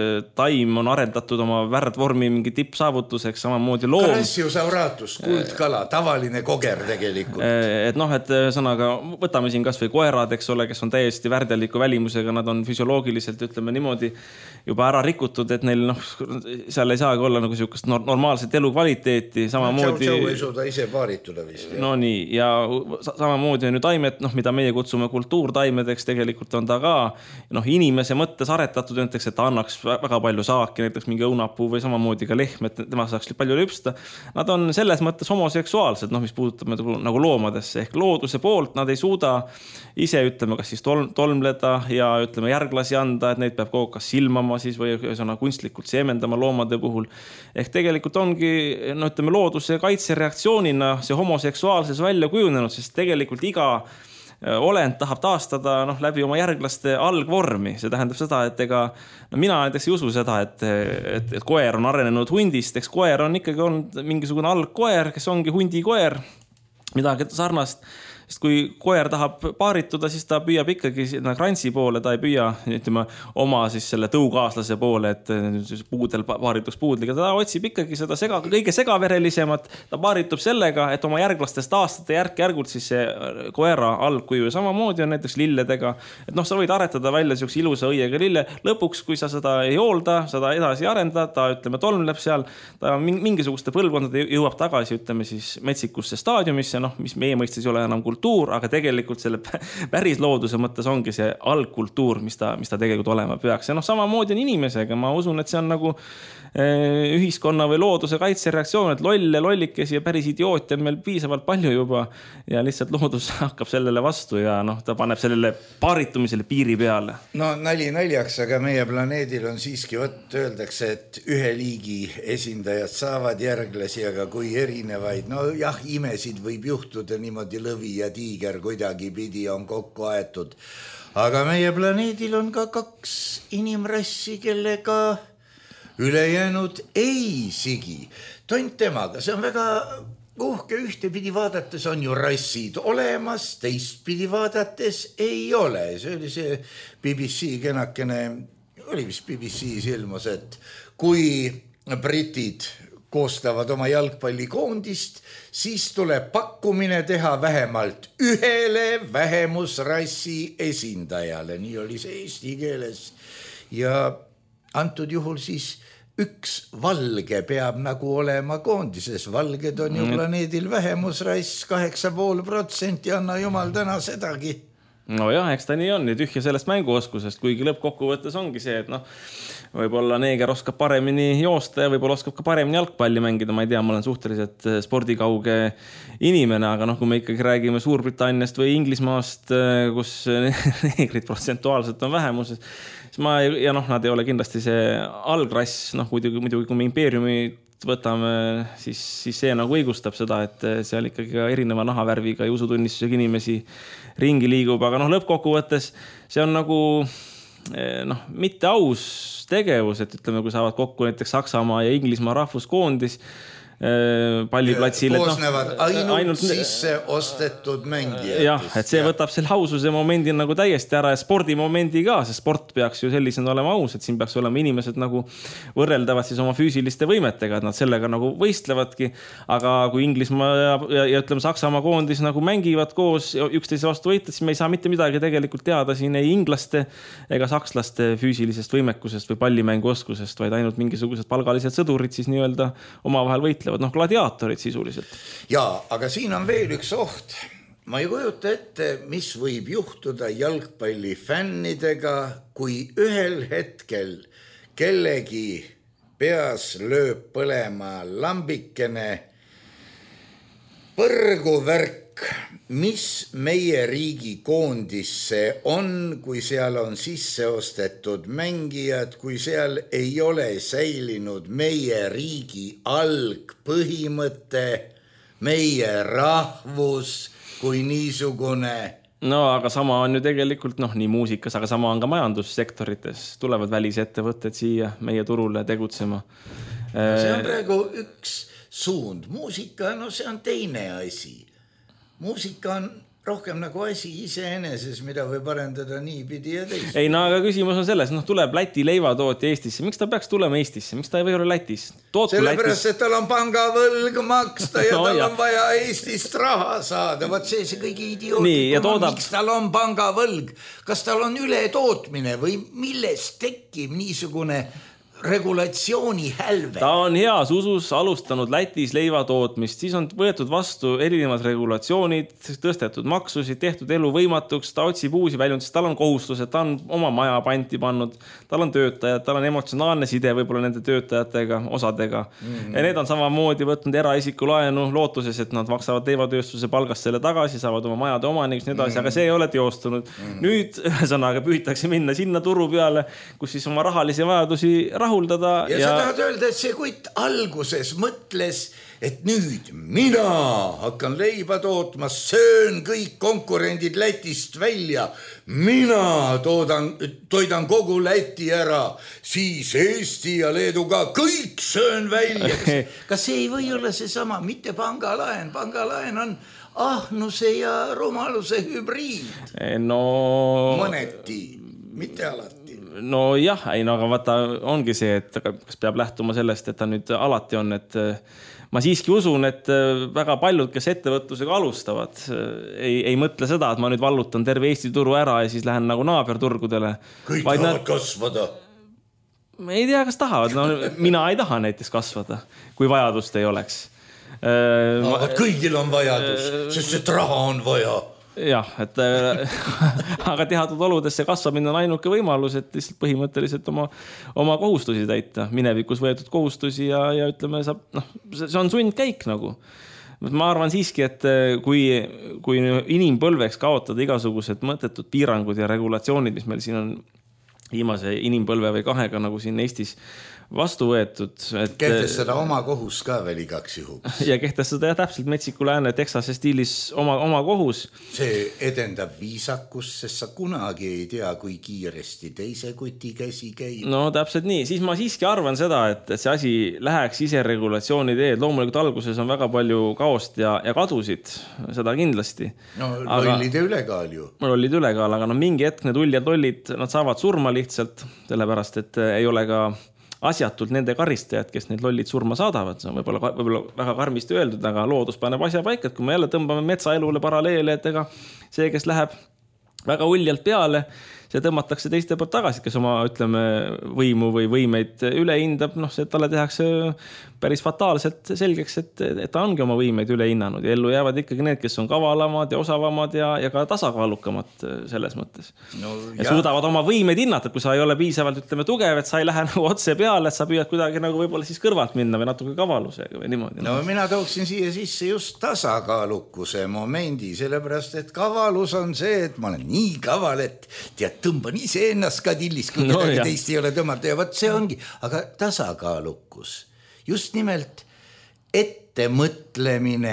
Speaker 4: taim on arendatud oma värdvormi mingi tippsaavutuseks, samamoodi loom.
Speaker 3: Crassiusauratus, kuldkala, tavaline koger tegelikult.
Speaker 4: Et noh, et sõnaga, võtame siin kas või koerad, eks ole, kes on täiesti värdeliku välimusega, nad on füsioloogiliselt, ütleme niimoodi, juba ära rikutud, et neil noh, seal ei saagi olla nagu siukest normaalset elukvaliteeti, samamoodi.
Speaker 3: Tšau, tšau ei suuda ise paarituda vist.
Speaker 4: No nii, ja samamoodi on ju taimed, noh, mida meie kutsume kultuurtaimedeks, tegelikult on ta ka noh, inimese mõttes aretatud, näiteks, et ta annaks väga palju saaki, näiteks mingi õunapuu või samamoodi ka lehm, et tema saaks palju lüpsta. Nad on selles mõttes homoseksuaalsed, noh, mis puudutab nagu loomadesse, ehk looduse poolt nad ei suuda ise, ütleme, kas siis tol, tolmleda ja ütleme järglasi anda, et neid peab kogu kas silmama siis või ühesõna kunstlikult seemendama loomade puhul. Ehk tegelikult ongi, no ütleme, looduse kaitsereaktsioonina see homoseksuaalses välja kujunenud, sest tegelikult iga olend tahab taastada noh, läbi oma järglaste algvormi. See tähendab seda, et ega no mina näiteks ei usu seda, et, et, et koer on arenenud hundist, eks koer on ikkagi olnud mingisugune algkoer, kes ongi hundikoer, midagi sarnast. sest kui koer tahab paarituda, siis ta püüab ikkagi krantsi poole, ta ei püüa ütleme, oma siis selle tõukaaslase poole, et puudel paarituks puudliga, ta otsib ikkagi seda sega, kõige segaverelisemat, ta paaritub sellega, et oma järglastest aastate järk-järgult siis see koera algkuju ja samamoodi on näiteks lilledega, et noh, sa võid aretada välja siukse ilusa õiega lille, lõpuks, kui sa seda ei hoolda, seda edasi arenda, ta ütleme tolmleb seal, ta mingisuguste põlvkondade jõuab tagasi, ütleme siis metsikusse staadiumisse, noh, mis meie mõistes ei ole enam kultuur, aga tegelikult selle päris looduse mõttes ongi see algkultuur, mis ta, mis ta tegelikult olema peaks. Ja noh, samamoodi on inimesega, ma usun, et see on nagu eh, ühiskonna või looduse kaitsereaktsioon, et lolle, lollikesi ja päris idiooti on meil piisavalt palju juba ja lihtsalt loodus hakkab sellele vastu ja noh, ta paneb sellele paaritumisele piiri peale.
Speaker 3: No nali naljaks, aga meie planeedil on siiski võtt, öeldakse, et ühe liigi esindajad saavad järglasi, aga kui erinevaid, no jah, imesid võib juhtuda niimoodi lõvi ja tiiger kuidagi pidi on kokku aetud. Aga meie planeedil on ka kaks inimrassi, kellega ülejäänud ei sigi. Tont temaga, see on väga uhke, ühtepidi vaadates on ju rassid olemas, teistpidi vaadates ei ole. See oli see B B C kenakene, oli vist B B C ilmus, et kui britid koostavad oma jalgpallikoondist, siis tuleb pakkumine teha vähemalt ühele vähemusrassi esindajale. Nii oli see eesti keeles. Ja antud juhul siis üks valge peab nagu olema koondises. Valged on ju planeedil vähemusrass, kaheksa pool protsenti, anna jumal täna sedagi.
Speaker 4: No jah, eks ta nii on, nii tühja sellest mänguoskusest, kuigi lõppkokkuvõttes ongi see, et noh, võib-olla neeger oskab paremini joosta ja võib-olla oskab ka paremini jalgpalli mängida, ma ei tea, ma olen suhteliselt spordikauge inimene, aga noh, kui me ikkagi räägime Suurbritanniast või Inglismaast, kus neegrid protsentuaalselt on vähemuses, siis ma, ja noh, nad ei ole kindlasti see algrass, noh, muidugi, muidugi kui me impeeriumi võtame, siis, siis see nagu õigustab seda, et seal ikkagi ka erineva nahavärviga ja usutunnistusega inimesi ringi liigub, aga noh, lõppkokkuvõttes see on nagu noh, mitte aus tegevus, et ütleme, kui saavad kokku näiteks Saksamaa ja Inglismaa rahvuskoondis palliplatsil.
Speaker 3: Koosnevad no, ainult, ainult sisse ostetud mängijad.
Speaker 4: Jah, et see võtab selle aususe momendi nagu täiesti ära ja spordimomendi ka, see sport peaks ju sellisena olema aus, et siin peaks olema inimesed nagu võrreldavad siis oma füüsiliste võimetega, et nad sellega nagu võistlevadki, aga kui Inglismaa ja, ja, ja ütleme Saksamaa koondis nagu mängivad koos üksteise vastu võitled, siis me ei saa mitte midagi tegelikult teada siin ei inglaste ega sakslaste füüsilisest võimekusest või pallimänguoskusest, vaid ainult mingisugused palgalised sõdurid siis nii-öelda omavahel võitlevad. Noh, gladiaatorid sisuliselt.
Speaker 3: Jaa, aga siin on veel üks oht. Ma ei kujuta ette, mis võib juhtuda jalgpalli fännidega, kui ühel hetkel kellegi peas lööb põlema lambikene põrguvärk, mis meie riigi koondisse on, kui seal on sisse ostetud mängijad, kui seal ei ole säilinud meie riigi algpõhimõte, meie rahvus kui niisugune.
Speaker 4: No aga sama on ju tegelikult noh, nii muusikas, aga sama on ka majandussektorites. Tulevad välisettevõtted siia meie turule tegutsema.
Speaker 3: See on praegu üks suund. Muusika, no see on teine asi. Muusika on rohkem nagu asi iseeneses, mida võib arendada nii pidi ja teist.
Speaker 4: Ei, no aga küsimus on selles, noh, tuleb Läti leivatootja Eestisse. Miks ta peaks tulema Eestisse? Miks ta ei või olla Lätis?
Speaker 3: Sellepärast, et tal on pangavõlg maksta ja no, tal ja. on vaja Eestist raha saada. Vaat see see kõigi idiootlikum toodab... miks tal on pangavõlg? Kas tal on ületootmine või millest tekib niisugune regulatsiooni hälve?
Speaker 4: Ta on heas usus alustanud Lätis leivatootmist, siis on võetud vastu erinevad regulatsioonid, tõstetud maksusid, tehtud elu võimatuks, ta otsib uusi väljundist, tal on kohustused, ta on oma maja panti pannud, tal on töötajad, tal on emotsionaalne side võib-olla nende töötajatega, osadega. Mm-hmm. Ja need on samamoodi võtnud eraisiku laenu lootuses, et nad maksavad leivatööstuse palgast selle tagasi, saavad oma majade omaniks, nii edasi, mm-hmm. aga see ei ole teostunud. Mm-hmm. Nüüd ühesõnaga püütakse minna sinna turu peale, kus siis oma rahalisi vajadusi rahuldada.
Speaker 3: Ja, ja sa tahad öelda, et see kutt alguses mõtles et nüüd mina hakkan leiba tootma, söön kõik konkurendid Lätist välja, mina toodan, toidan kogu Läti ära, siis Eesti ja Leedu ka, kõik söön välja. Kas see ei või olla see sama, mitte pangalaen, pangalaen on ahnuse ja rumaluse hübriid.
Speaker 4: No...
Speaker 3: mõneti, mitte alati.
Speaker 4: No jah, ei, no aga vaata, ongi see, et kas peab lähtuma sellest, et ta nüüd alati on, et ma siiski usun, et väga paljud, kes ettevõtlusega alustavad, ei, ei mõtle seda, et ma nüüd vallutan terve Eesti turu ära ja siis lähen nagu naaberturgudele.
Speaker 3: Kõik tahavad nad... kasvada.
Speaker 4: Ma ei tea, kas tahavad. No, mina ei taha näiteks kasvada, kui vajadust ei oleks.
Speaker 3: No, ma... kõigil on vajadus, sest et raha on vaja.
Speaker 4: Jah, et aga teatud oludesse kasvamine on ainuke võimalus, et lihtsalt põhimõtteliselt oma, oma kohustusi täita, minevikus võetud kohustusi ja, ja ütleme, saab, noh, see on sundkäik nagu. Ma arvan siiski, et kui, kui inimpõlveks kaotada igasugused mõttetud piirangud ja regulatsioonid, mis meil siin on viimase inimpõlve või kahega nagu siin Eestis vastu võetud. Et,
Speaker 3: kehtestada oma kohus ka veel igaks juhuks.
Speaker 4: Ja kehtestada ja täpselt metsiku lääne Texase stiilis oma, oma kohus.
Speaker 3: See edendab viisakust, sest sa kunagi ei tea, kui kiiresti teise kuti käsi käib.
Speaker 4: No täpselt nii. Siis ma siiski arvan seda, et see asi läheks ise regulatsiooni teed. Loomulikult alguses on väga palju kaost ja, ja kadusid, seda kindlasti.
Speaker 3: No lollide ülekaal ju.
Speaker 4: Lollide ülekaal, aga no mingi hetk need uljad lollid, nad saavad surma lihtsalt, sellepärast, et ei ole ka asjatult nende karistajad, kes need lollid surma saadavad. See on võib-olla, võib-olla väga karmisti öeldud, aga loodus paneb asja paika, et kui me jälle tõmbame metsaelule paralleele, et ega see, kes läheb väga uljalt peale, see tõmmatakse teiste poolt tagasi, kes oma, ütleme, võimu või võimeid üle hindab, noh, see talle tehakse päris fataalselt selgeks, et, et ta ongi oma võimeid üle hinnanud ja ellu jäävad ikkagi need, kes on kavalamad ja osavamad ja, ja ka tasakaalukamad selles mõttes. No, ja suudavad oma võimeid hinnata, kui sa ei ole piisavalt, ütleme, tugev, et sa ei lähe nagu otse peale, et sa püüad kuidagi nagu võib-olla siis kõrvalt minna või natuke kavalusega või niimoodi.
Speaker 3: No mina tooksin siia sisse just tasakaalukuse momendi, sellepärast, et kavalus on see, et ma olen nii kaval, et tead, tõmban ise ennast ka tillis, kui no, midagi teist ei ole tõmmata ja võt see ongi, aga tasakaalukus, just nimelt ettemõtlemine,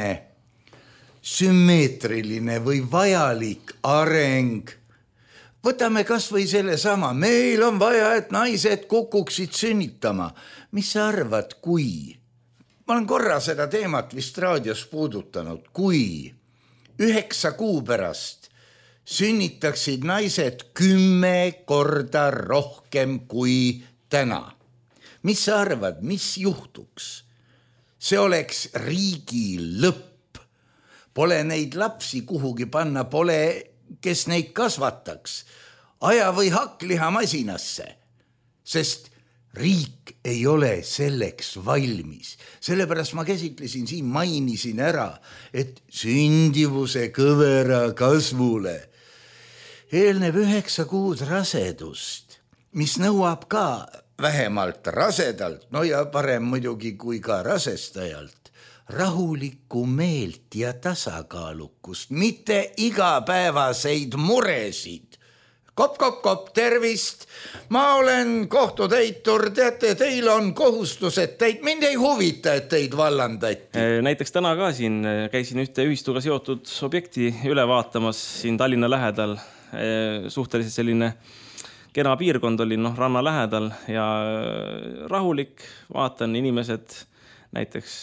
Speaker 3: sümmeetriline või vajalik areng. Võtame kas või selle sama, meil on vaja, et naised kukuksid sünnitama. Mis sa arvad, kui? Ma olen korra seda teemat vist raadios puudutanud, kui üheksa kuu pärast sünnitaksid naised kümme korda rohkem kui täna. Mis sa arvad, mis juhtuks? See oleks riigi lõpp. Pole neid lapsi kuhugi panna, pole, kes neid kasvataks. Aja või hakkliha masinasse, sest riik ei ole selleks valmis. Sellepärast ma käsitlesin siin, mainisin ära, et sündivuse kõvera kasvule eelneb üheksa kuud rasedust, mis nõuab ka vähemalt rasedalt, no ja parem muidugi kui ka rasestajalt, rahulikku meelt ja tasakaalukust, mitte igapäevaseid muresid. Kop, kop, kop, tervist. Ma olen kohtutäitur, teate, teil on kohustused täit. Mind ei huvita, et teid vallandati.
Speaker 4: Näiteks täna ka siin käisin ühte ühistuga seotud objekti üle vaatamas siin Tallinna lähedal. Suhteliselt selline kena piirkond oli noh, ranna lähedal ja rahulik, vaatan inimesed näiteks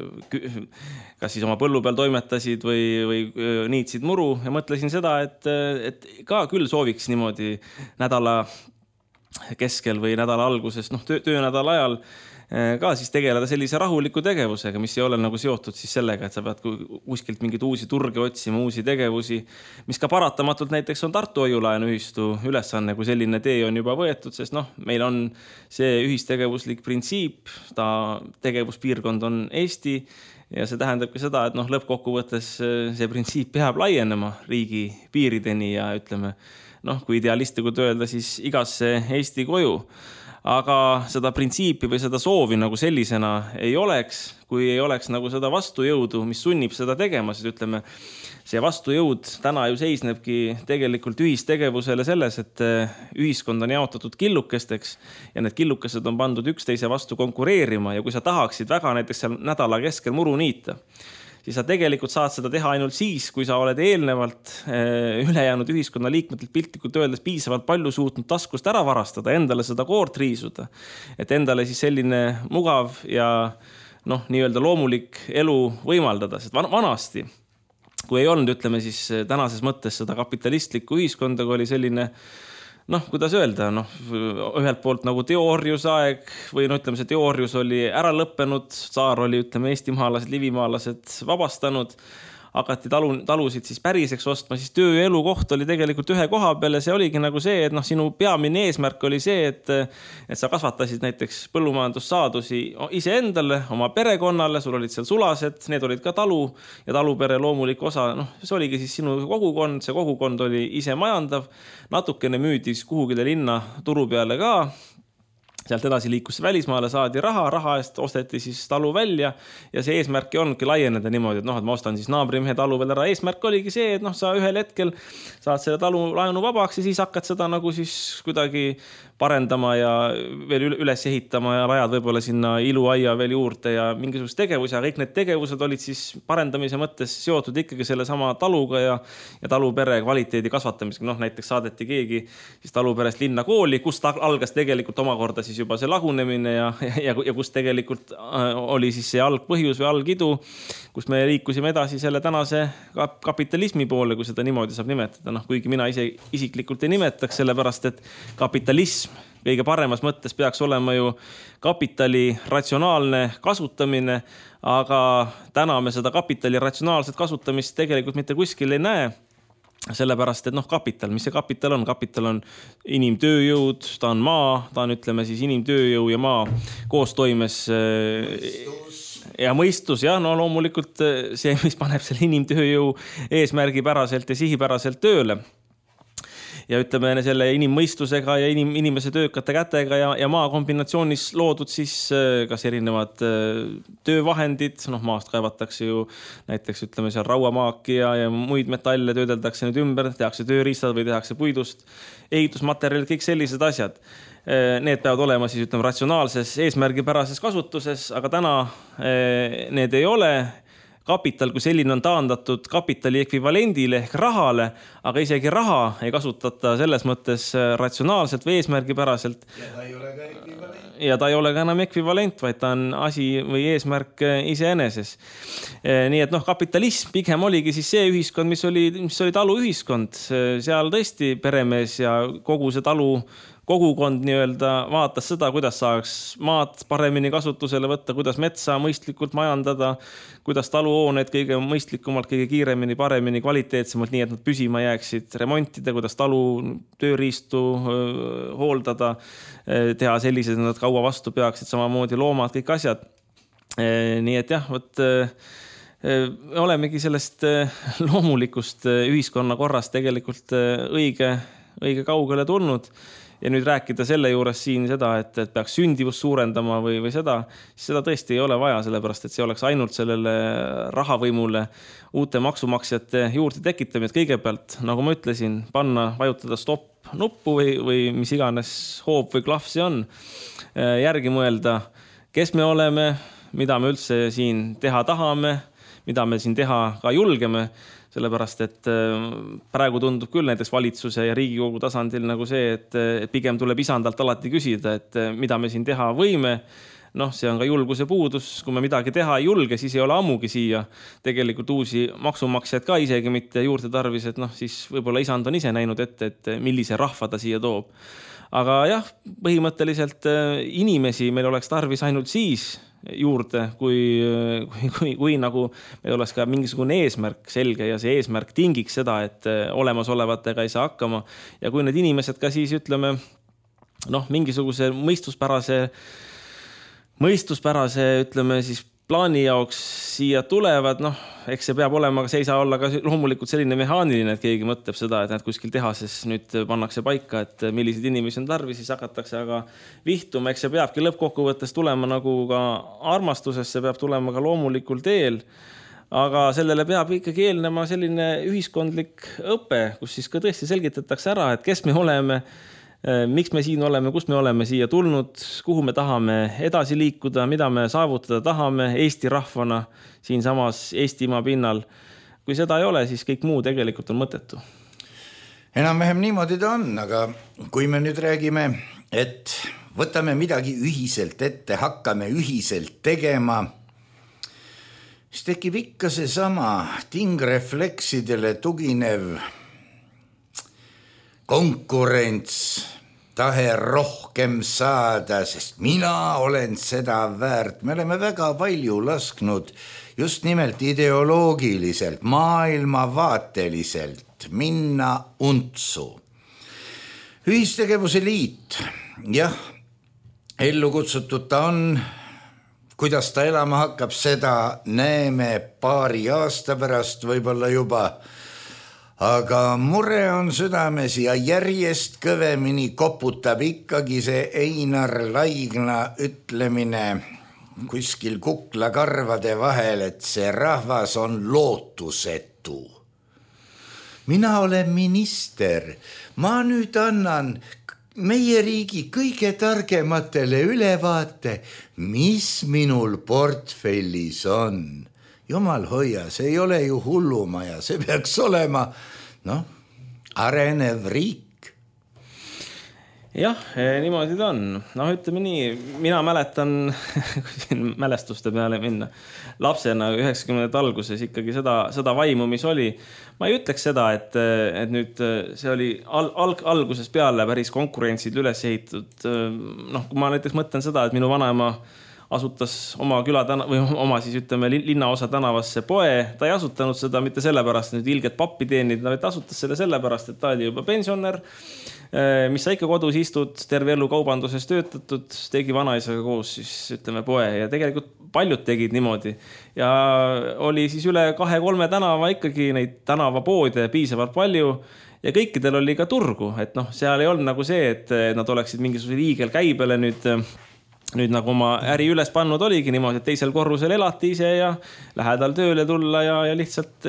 Speaker 4: kas siis oma põllu peal toimetasid või, või niitsid muru ja mõtlesin seda, et, et ka küll sooviks niimoodi nädala keskel või nädala alguses, noh töö, töönädala ajal ka siis tegeleda sellise rahuliku tegevusega, mis ei ole nagu seotud siis sellega, et sa pead kuskilt mingeid uusi turge otsima, uusi tegevusi, mis ka paratamatult näiteks on Tartu Hoiulaenu ühistu ülesanne, kui selline tee on juba võetud, sest noh, meil on see ühistegevuslik printsiip, ta tegevuspiirkond on Eesti ja see tähendabki seda, et noh, lõppkokkuvõttes see printsiip peab laienema riigi piirideni ja ütleme, noh, kui idealistlikult öelda, siis igasse Eesti koju. aga seda printsiipi või seda soovi nagu sellisena ei oleks, kui ei oleks nagu seda vastujõudu, mis sunnib seda tegema, siis ütleme, see vastujõud täna ju seisnebki tegelikult ühistegevusele selles, et ühiskond on jaotatud killukesteks ja need killukesed on pandud üksteise vastu konkureerima ja kui sa tahaksid väga näiteks seal nädala keskel muru niita, siis sa tegelikult saad seda teha ainult siis, kui sa oled eelnevalt ülejäänud ühiskonna liikmetelt piltlikult öeldes piisavalt palju suutnud taskust ära varastada, endale seda koort riisuda, et endale siis selline mugav ja noh, nii-öelda loomulik elu võimaldada, sest vanasti, kui ei olnud, ütleme siis tänases mõttes seda kapitalistlikku ühiskonda, kui oli selline, noh, kuidas öelda, noh, ühelt poolt nagu teoorjusaeg või no ütleme, see teoorjus oli ära lõppenud, saar oli, ütleme, eestimaalased, livimaalased vabastanud, hakati talu, talusid siis päriseks ostma, siis töö ja elukoht oli tegelikult ühe koha peal ja see oligi nagu see, et noh, sinu peamine eesmärk oli see, et, et sa kasvatasid näiteks põllumajandussaadusi ise endale, oma perekonnale, sul olid seal sulased, need olid ka talu ja talupere loomulik osa, noh, see oligi siis sinu kogukond, see kogukond oli ise majandav, natukene müüdis kuhugile linna turu peale ka, sealt edasi liikus välismaale, saadi raha, raha eest osteti siis talu välja ja see eesmärk ongi laieneda niimoodi, et noh, et ma ostan siis naabrimehe talu veel ära. Eesmärk oligi see, et noh, sa ühel hetkel saad selle talu laenu vabaks ja siis hakkad seda nagu siis kuidagi parendama ja veel üles ehitama ja rajad võib-olla sinna iluaia veel juurde ja mingisugust tegevusi, aga kõik need tegevused olid siis parendamise mõttes seotud ikkagi selle sama taluga ja, ja talupere kvaliteedi kasvatamisega. Noh, näiteks saadeti keegi siis taluperest linna kooli, kust algas tegelikult omakorda siis juba see lagunemine ja, ja, ja kus tegelikult oli siis see algpõhjus või algidu, kus me liikusime edasi selle tänase kapitalismi poole, kui seda niimoodi saab nimetada. Noh, kuigi mina ise isiklikult ei nimetaks, sellepärast et kapitalism kõige paremas mõttes peaks olema ju kapitali ratsionaalne kasutamine, aga täna me seda kapitali ratsionaalset kasutamist tegelikult mitte kuskil ei näe. Sellepärast, et noh, kapital, mis see kapital on? Kapital on inimtööjõud, ta on maa, ta on, ütleme siis inimtööjõu ja maa koos toimes mõistus. Ja mõistus, ja no loomulikult see, mis paneb selle inimtööjõu eesmärgipäraselt ja sihipäraselt tööle. Ja ütleme selle inimmõistusega ja inim, inimese töökate kätega ja, ja maa kombinatsioonis loodud siis kas erinevad töövahendid, noh maast kaevatakse ju näiteks ütleme seal rauamaaki ja, ja muid metalle töödeldakse nüüd ümber, tehakse tööriistad või tehakse puidust, ehitusmaterjalid, kõik sellised asjad. Need peavad olema siis ütleme ratsionaalses eesmärgipärases kasutuses, aga täna need ei ole. Kapital kui selline on taandatud kapitali ekvivalendile ehk rahale, aga isegi raha ei kasutata selles mõttes ratsionaalselt või eesmärgipäraselt.
Speaker 3: Ja ta ei ole ka ekvivalent.
Speaker 4: Ja ta ei ole ka enam ekvivalent, vaid ta on asi või eesmärk iseeneses. Nii et noh, kapitalism pigem oligi siis see ühiskond, mis oli, mis oli taluühiskond. Seal tõesti peremees ja kogu see talu kogukond nii-öelda vaatas seda, kuidas saaks maad paremini kasutusele võtta, kuidas metsa mõistlikult majandada, kuidas taluhooneid kõige mõistlikumalt, kõige kiiremini, paremini, kvaliteetsemalt, nii et nad püsima jääksid, remontida, kuidas talu tööriistu hooldada, teha sellised, et nad kaua vastu peaksid, samamoodi loomad, kõik asjad. Nii et jah, võt, olemegi sellest loomulikust ühiskonna korrast tegelikult õige, õige kaugele tulnud. Ja nüüd rääkida selle juures siin seda, et, et peaks sündivust suurendama või, või seda, siis seda tõesti ei ole vaja, sellepärast et see oleks ainult sellele rahavõimule uute maksumaksjate juurde tekitamine. Kõigepealt, nagu ma ütlesin, panna, vajutada stopp nuppu või, või mis iganes hoop või klahv see on. Järgi mõelda, kes me oleme, mida me üldse siin teha tahame, mida me siin teha ka julgeme. Sellepärast, et praegu tundub küll näiteks valitsuse ja Riigikogu tasandil nagu see, et pigem tuleb isandalt alati küsida, et mida me siin teha võime. Noh, see on ka julguse puudus. Kui me midagi teha ei julge, siis ei ole ammugi siia tegelikult uusi maksumaksjad ka isegi mitte juurde tarvis, et noh, siis võib-olla isand on ise näinud ette, et millise rahva ta siia toob. Aga jah, põhimõtteliselt inimesi meil oleks tarvis ainult siis juurde, kui, kui, kui, kui nagu meil oleks ka mingisugune eesmärk selge ja see eesmärk tingiks seda, et olemasolevatega ei saa hakkama. Ja kui need inimesed ka siis ütleme, noh, mingisuguse mõistuspärase, mõistuspärase, ütleme siis plaani jaoks siia tulevad, noh, eks see peab olema, aga see ei saa olla ka loomulikult selline mehaaniline, et keegi mõtleb seda, et näed kuskil tehases nüüd pannakse paika, et milliseid inimesi on tarvis, siis hakatakse aga vihtuma, eks see peabki lõppkokkuvõttes tulema nagu ka armastusest, see peab tulema ka loomulikul teel, aga sellele peab ikkagi eelnema selline ühiskondlik õpe, kus siis ka tõesti selgitatakse ära, et kes me oleme, miks me siin oleme, kus me oleme siia tulnud, kuhu me tahame edasi liikuda, mida me saavutada tahame Eesti rahvana siin samas Eestimaa pinnal. Kui seda ei ole, siis kõik muu tegelikult on mõttetu.
Speaker 3: Enam-vähem niimoodi ta on, aga kui me nüüd räägime, et võtame midagi ühiselt ette, hakkame ühiselt tegema, siis tekib ikka see sama tingrefleksidele tuginev konkurents, tahe rohkem saada, sest mina olen seda väärt. Me oleme väga palju lasknud just nimelt ideoloogiliselt, maailmavaateliselt minna untsu. Ühistegevuse liit, jah, ellu kutsutud ta on, kuidas ta elama hakkab, seda näeme paari aasta pärast võib-olla juba. Aga mure on südames ja järjest kõvemini koputab ikkagi see Einar Laigna ütlemine kuskil kuklakarvade vahel, et see rahvas on lootusetu. Mina olen minister, ma nüüd annan meie riigi kõige targematele ülevaate, mis minul portfellis on. Jumal hoia, see ei ole ju hullumaja, see peaks olema, noh, arenev riik.
Speaker 4: Jah, niimoodi ta on. No ütleme nii, mina mäletan, kui mälestuste peale minna, lapsena üheksakümnendate alguses ikkagi seda, seda vaimu, mis oli. Ma ei ütleks seda, et, et nüüd see oli al, al, alguses peale päris konkurentsid üles ehitud. Noh, kui ma näiteks mõtlen seda, et minu vanaema asutas oma küla täna, või oma siis ütleme linnaosa tänavasse poe, ta ei asutanud seda mitte sellepärast, et nüüd ilget pappi teenid, vaid ta asutas selle sellepärast, et ta oli juba pensionär, mis sa ikka kodus istud, terve elu kaubanduses töötatud, tegi vanaisaga koos siis ütleme poe ja tegelikult paljud tegid niimoodi ja oli siis üle kahe-kolme tänava ikkagi neid tänavapoode piisavalt palju ja kõikidel oli ka turgu, et noh, seal ei olnud nagu see, et nad oleksid mingisuguse liigel käibele nüüd Nüüd nagu oma äri üles pannud oligi niimoodi, et teisel korrusel elati ise ja lähedal tööle tulla ja, ja lihtsalt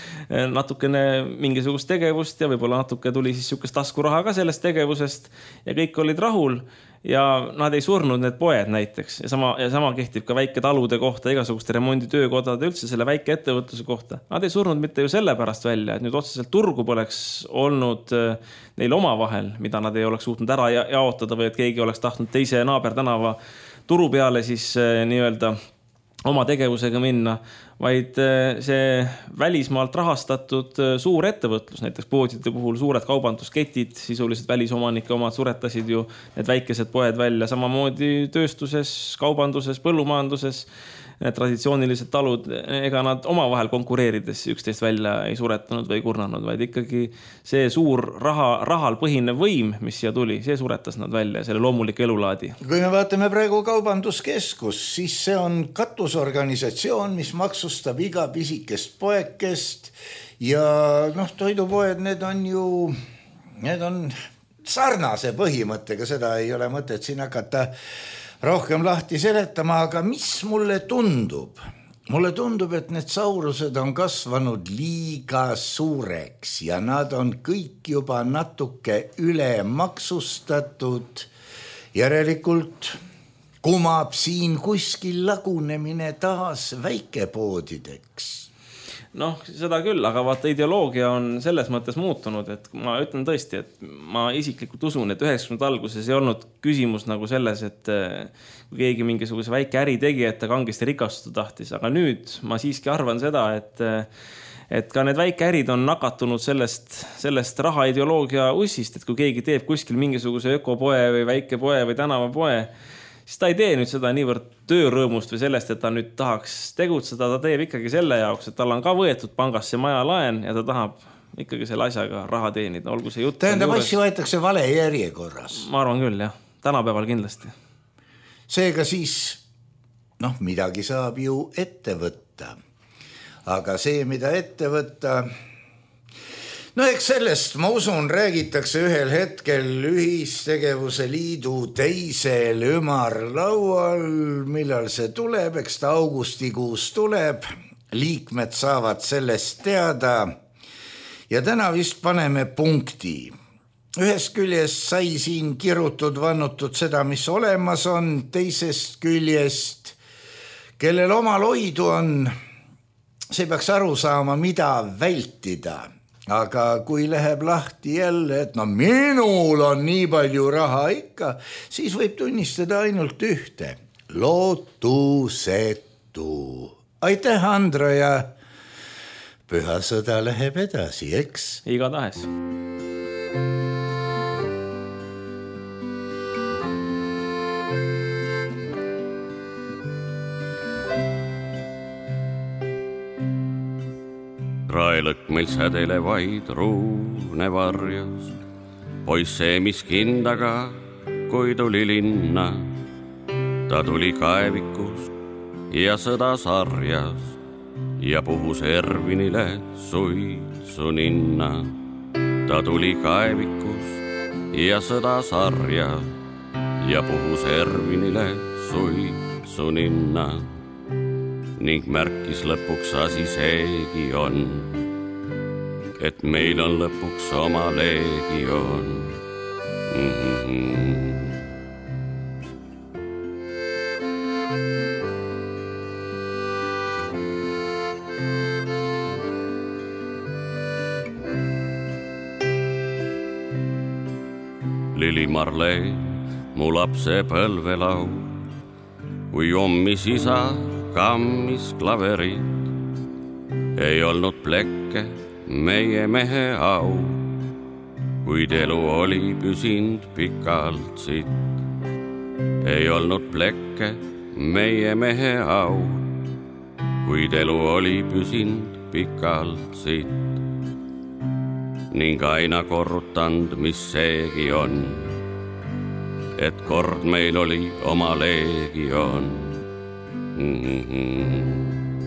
Speaker 4: natukene mingisugust tegevust ja võib-olla natuke tuli siis sihukest taskuraha ka sellest tegevusest ja kõik olid rahul ja nad ei surnud need poed näiteks ja sama, ja sama kehtib ka väike talude kohta, igasuguste remonditöökodade üldse selle väike ettevõtluse kohta. Nad ei surnud mitte ju sellepärast välja, et nüüd otseselt turgu poleks olnud neil oma vahel, mida nad ei oleks suutnud ära jaotada või et keegi oleks tahtnud teise naabertänava turu peale siis nii-öelda oma tegevusega minna, vaid see välismaalt rahastatud suur ettevõtlus, näiteks poodide puhul suured kaubandusketid, sisuliselt välisomanike omad suretasid ju need väikesed poed välja, samamoodi tööstuses, kaubanduses, põllumajanduses, traditsioonilised talud, ega nad omavahel konkureerides üksteist välja ei suretanud või kurnanud, vaid ikkagi see suur raha, rahal põhinev võim, mis siia tuli, see suretas nad välja, selle loomuliku elulaadi.
Speaker 3: Kui me vaatame praegu kaubanduskeskus, siis see on katusorganisatsioon, mis maksustab iga pisikest poekest ja noh, toidupoed, need on ju, need on sarnase põhimõttega, seda ei ole mõtet siin hakata rohkem lahti seletama, aga mis mulle tundub? Mulle tundub, et need saurused on kasvanud liiga suureks ja nad on kõik juba natuke üle maksustatud. Järelikult kumab siin kuskil lagunemine taas väikepoodideks.
Speaker 4: Noh, seda küll, aga vaata ideoloogia on selles mõttes muutunud, et ma ütlen tõesti, et ma isiklikult usun, et üheksakümnendate alguses ei olnud küsimus nagu selles, et kui keegi mingisuguse väike äri tegi, et ta kangesti rikastuda tahtis, aga nüüd ma siiski arvan seda, et et ka need väikeärid on nakatunud sellest, sellest raha ideoloogia ussist, et kui keegi teeb kuskil mingisuguse ökopoe või väikepoe või tänavapoe, siis ta ei tee nüüd seda niivõrd töörõõmust või sellest, et ta nüüd tahaks tegutseda, ta teeb ikkagi selle jaoks, et tal on ka võetud pangast see maja laen ja ta tahab ikkagi selle asjaga raha teenida, olgu see jutt.
Speaker 3: Tähendab, asju võetakse vale järjekorras.
Speaker 4: Ma arvan küll, jah. Tänapäeval kindlasti.
Speaker 3: Seega siis noh, midagi saab ju ette võtta. Aga see, mida ette võtta, no eks sellest, ma usun, räägitakse ühel hetkel ühistegevuse liidu teisel ümarlaual, millal see tuleb, eks ta augustikuus tuleb, liikmed saavad sellest teada ja täna vist paneme punkti. Ühest küljest sai siin kirutud, vannutud seda, mis olemas on, teisest küljest, kellel omal hoidu on, see peaks aru saama, mida vältida. Aga kui läheb lahti jälle, et no minul on nii palju raha ikka, siis võib tunnistada ainult ühte. Lootusetu. Aitäh, Andro, ja püha sõda läheb edasi, eks?
Speaker 4: Igatahes.
Speaker 5: Raelõkk meil sädele vaid ruune varjas, poiss see, mis kindaga, kui tuli linna. Ta tuli kaevikust ja sõda sarjas ja puhus Ervinile suitsu ninna. Ta tuli kaevikust ja sõda sarjas ja puhus Ervinile suitsu ninna. Ning märkis lõpuks asi seegi on, et meil on lõpuks oma leegion. Mm-hmm. Lili Marleen, mu lapse põlvelau, kui ommis isa kammis klaverit, ei olnud plekke meie mehe au, kuid elu oli püsind pikalt siit. Ei olnud plekke meie mehe au, kuid elu oli püsind pikalt siit. Ning aina korrutand, mis seegi on, et kord meil oli oma leegion. Mm-hmm.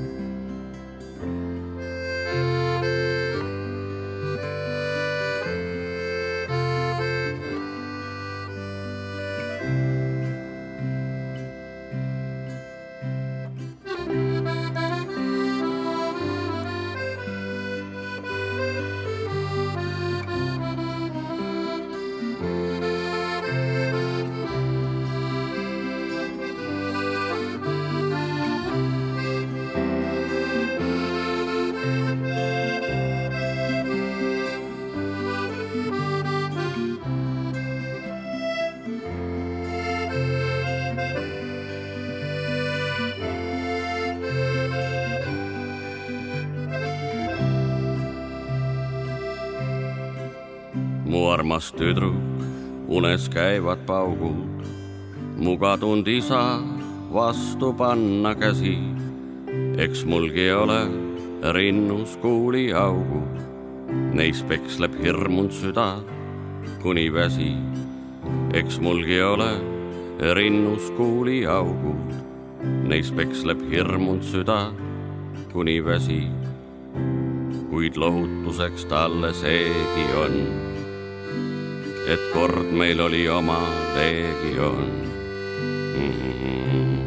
Speaker 5: Mu armas tüdruk, unes käivad paugud, mu kadunud isa vastu panna käsi. Eks mulgi ole rinnus kuuli augu, neis peksleb hirmund süda kuni väsi. Eks mulgi ole rinnus kuuli augu, neis peksleb hirmund süda kuni väsi. Kuid lohutuseks talle seegi on, et kord meil oli oma leegion. Mm-hmm.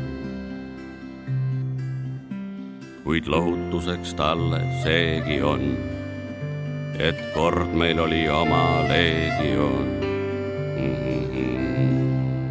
Speaker 5: Kuid lohutuseks talle seegi on, et kord meil oli oma leegion. Mm-hmm.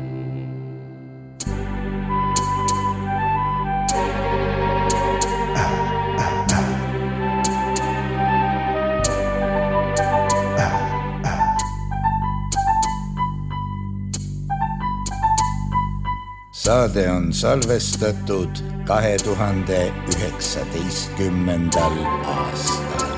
Speaker 3: Saade on salvestatud kahe tuhande üheksateistkümnendal aastal.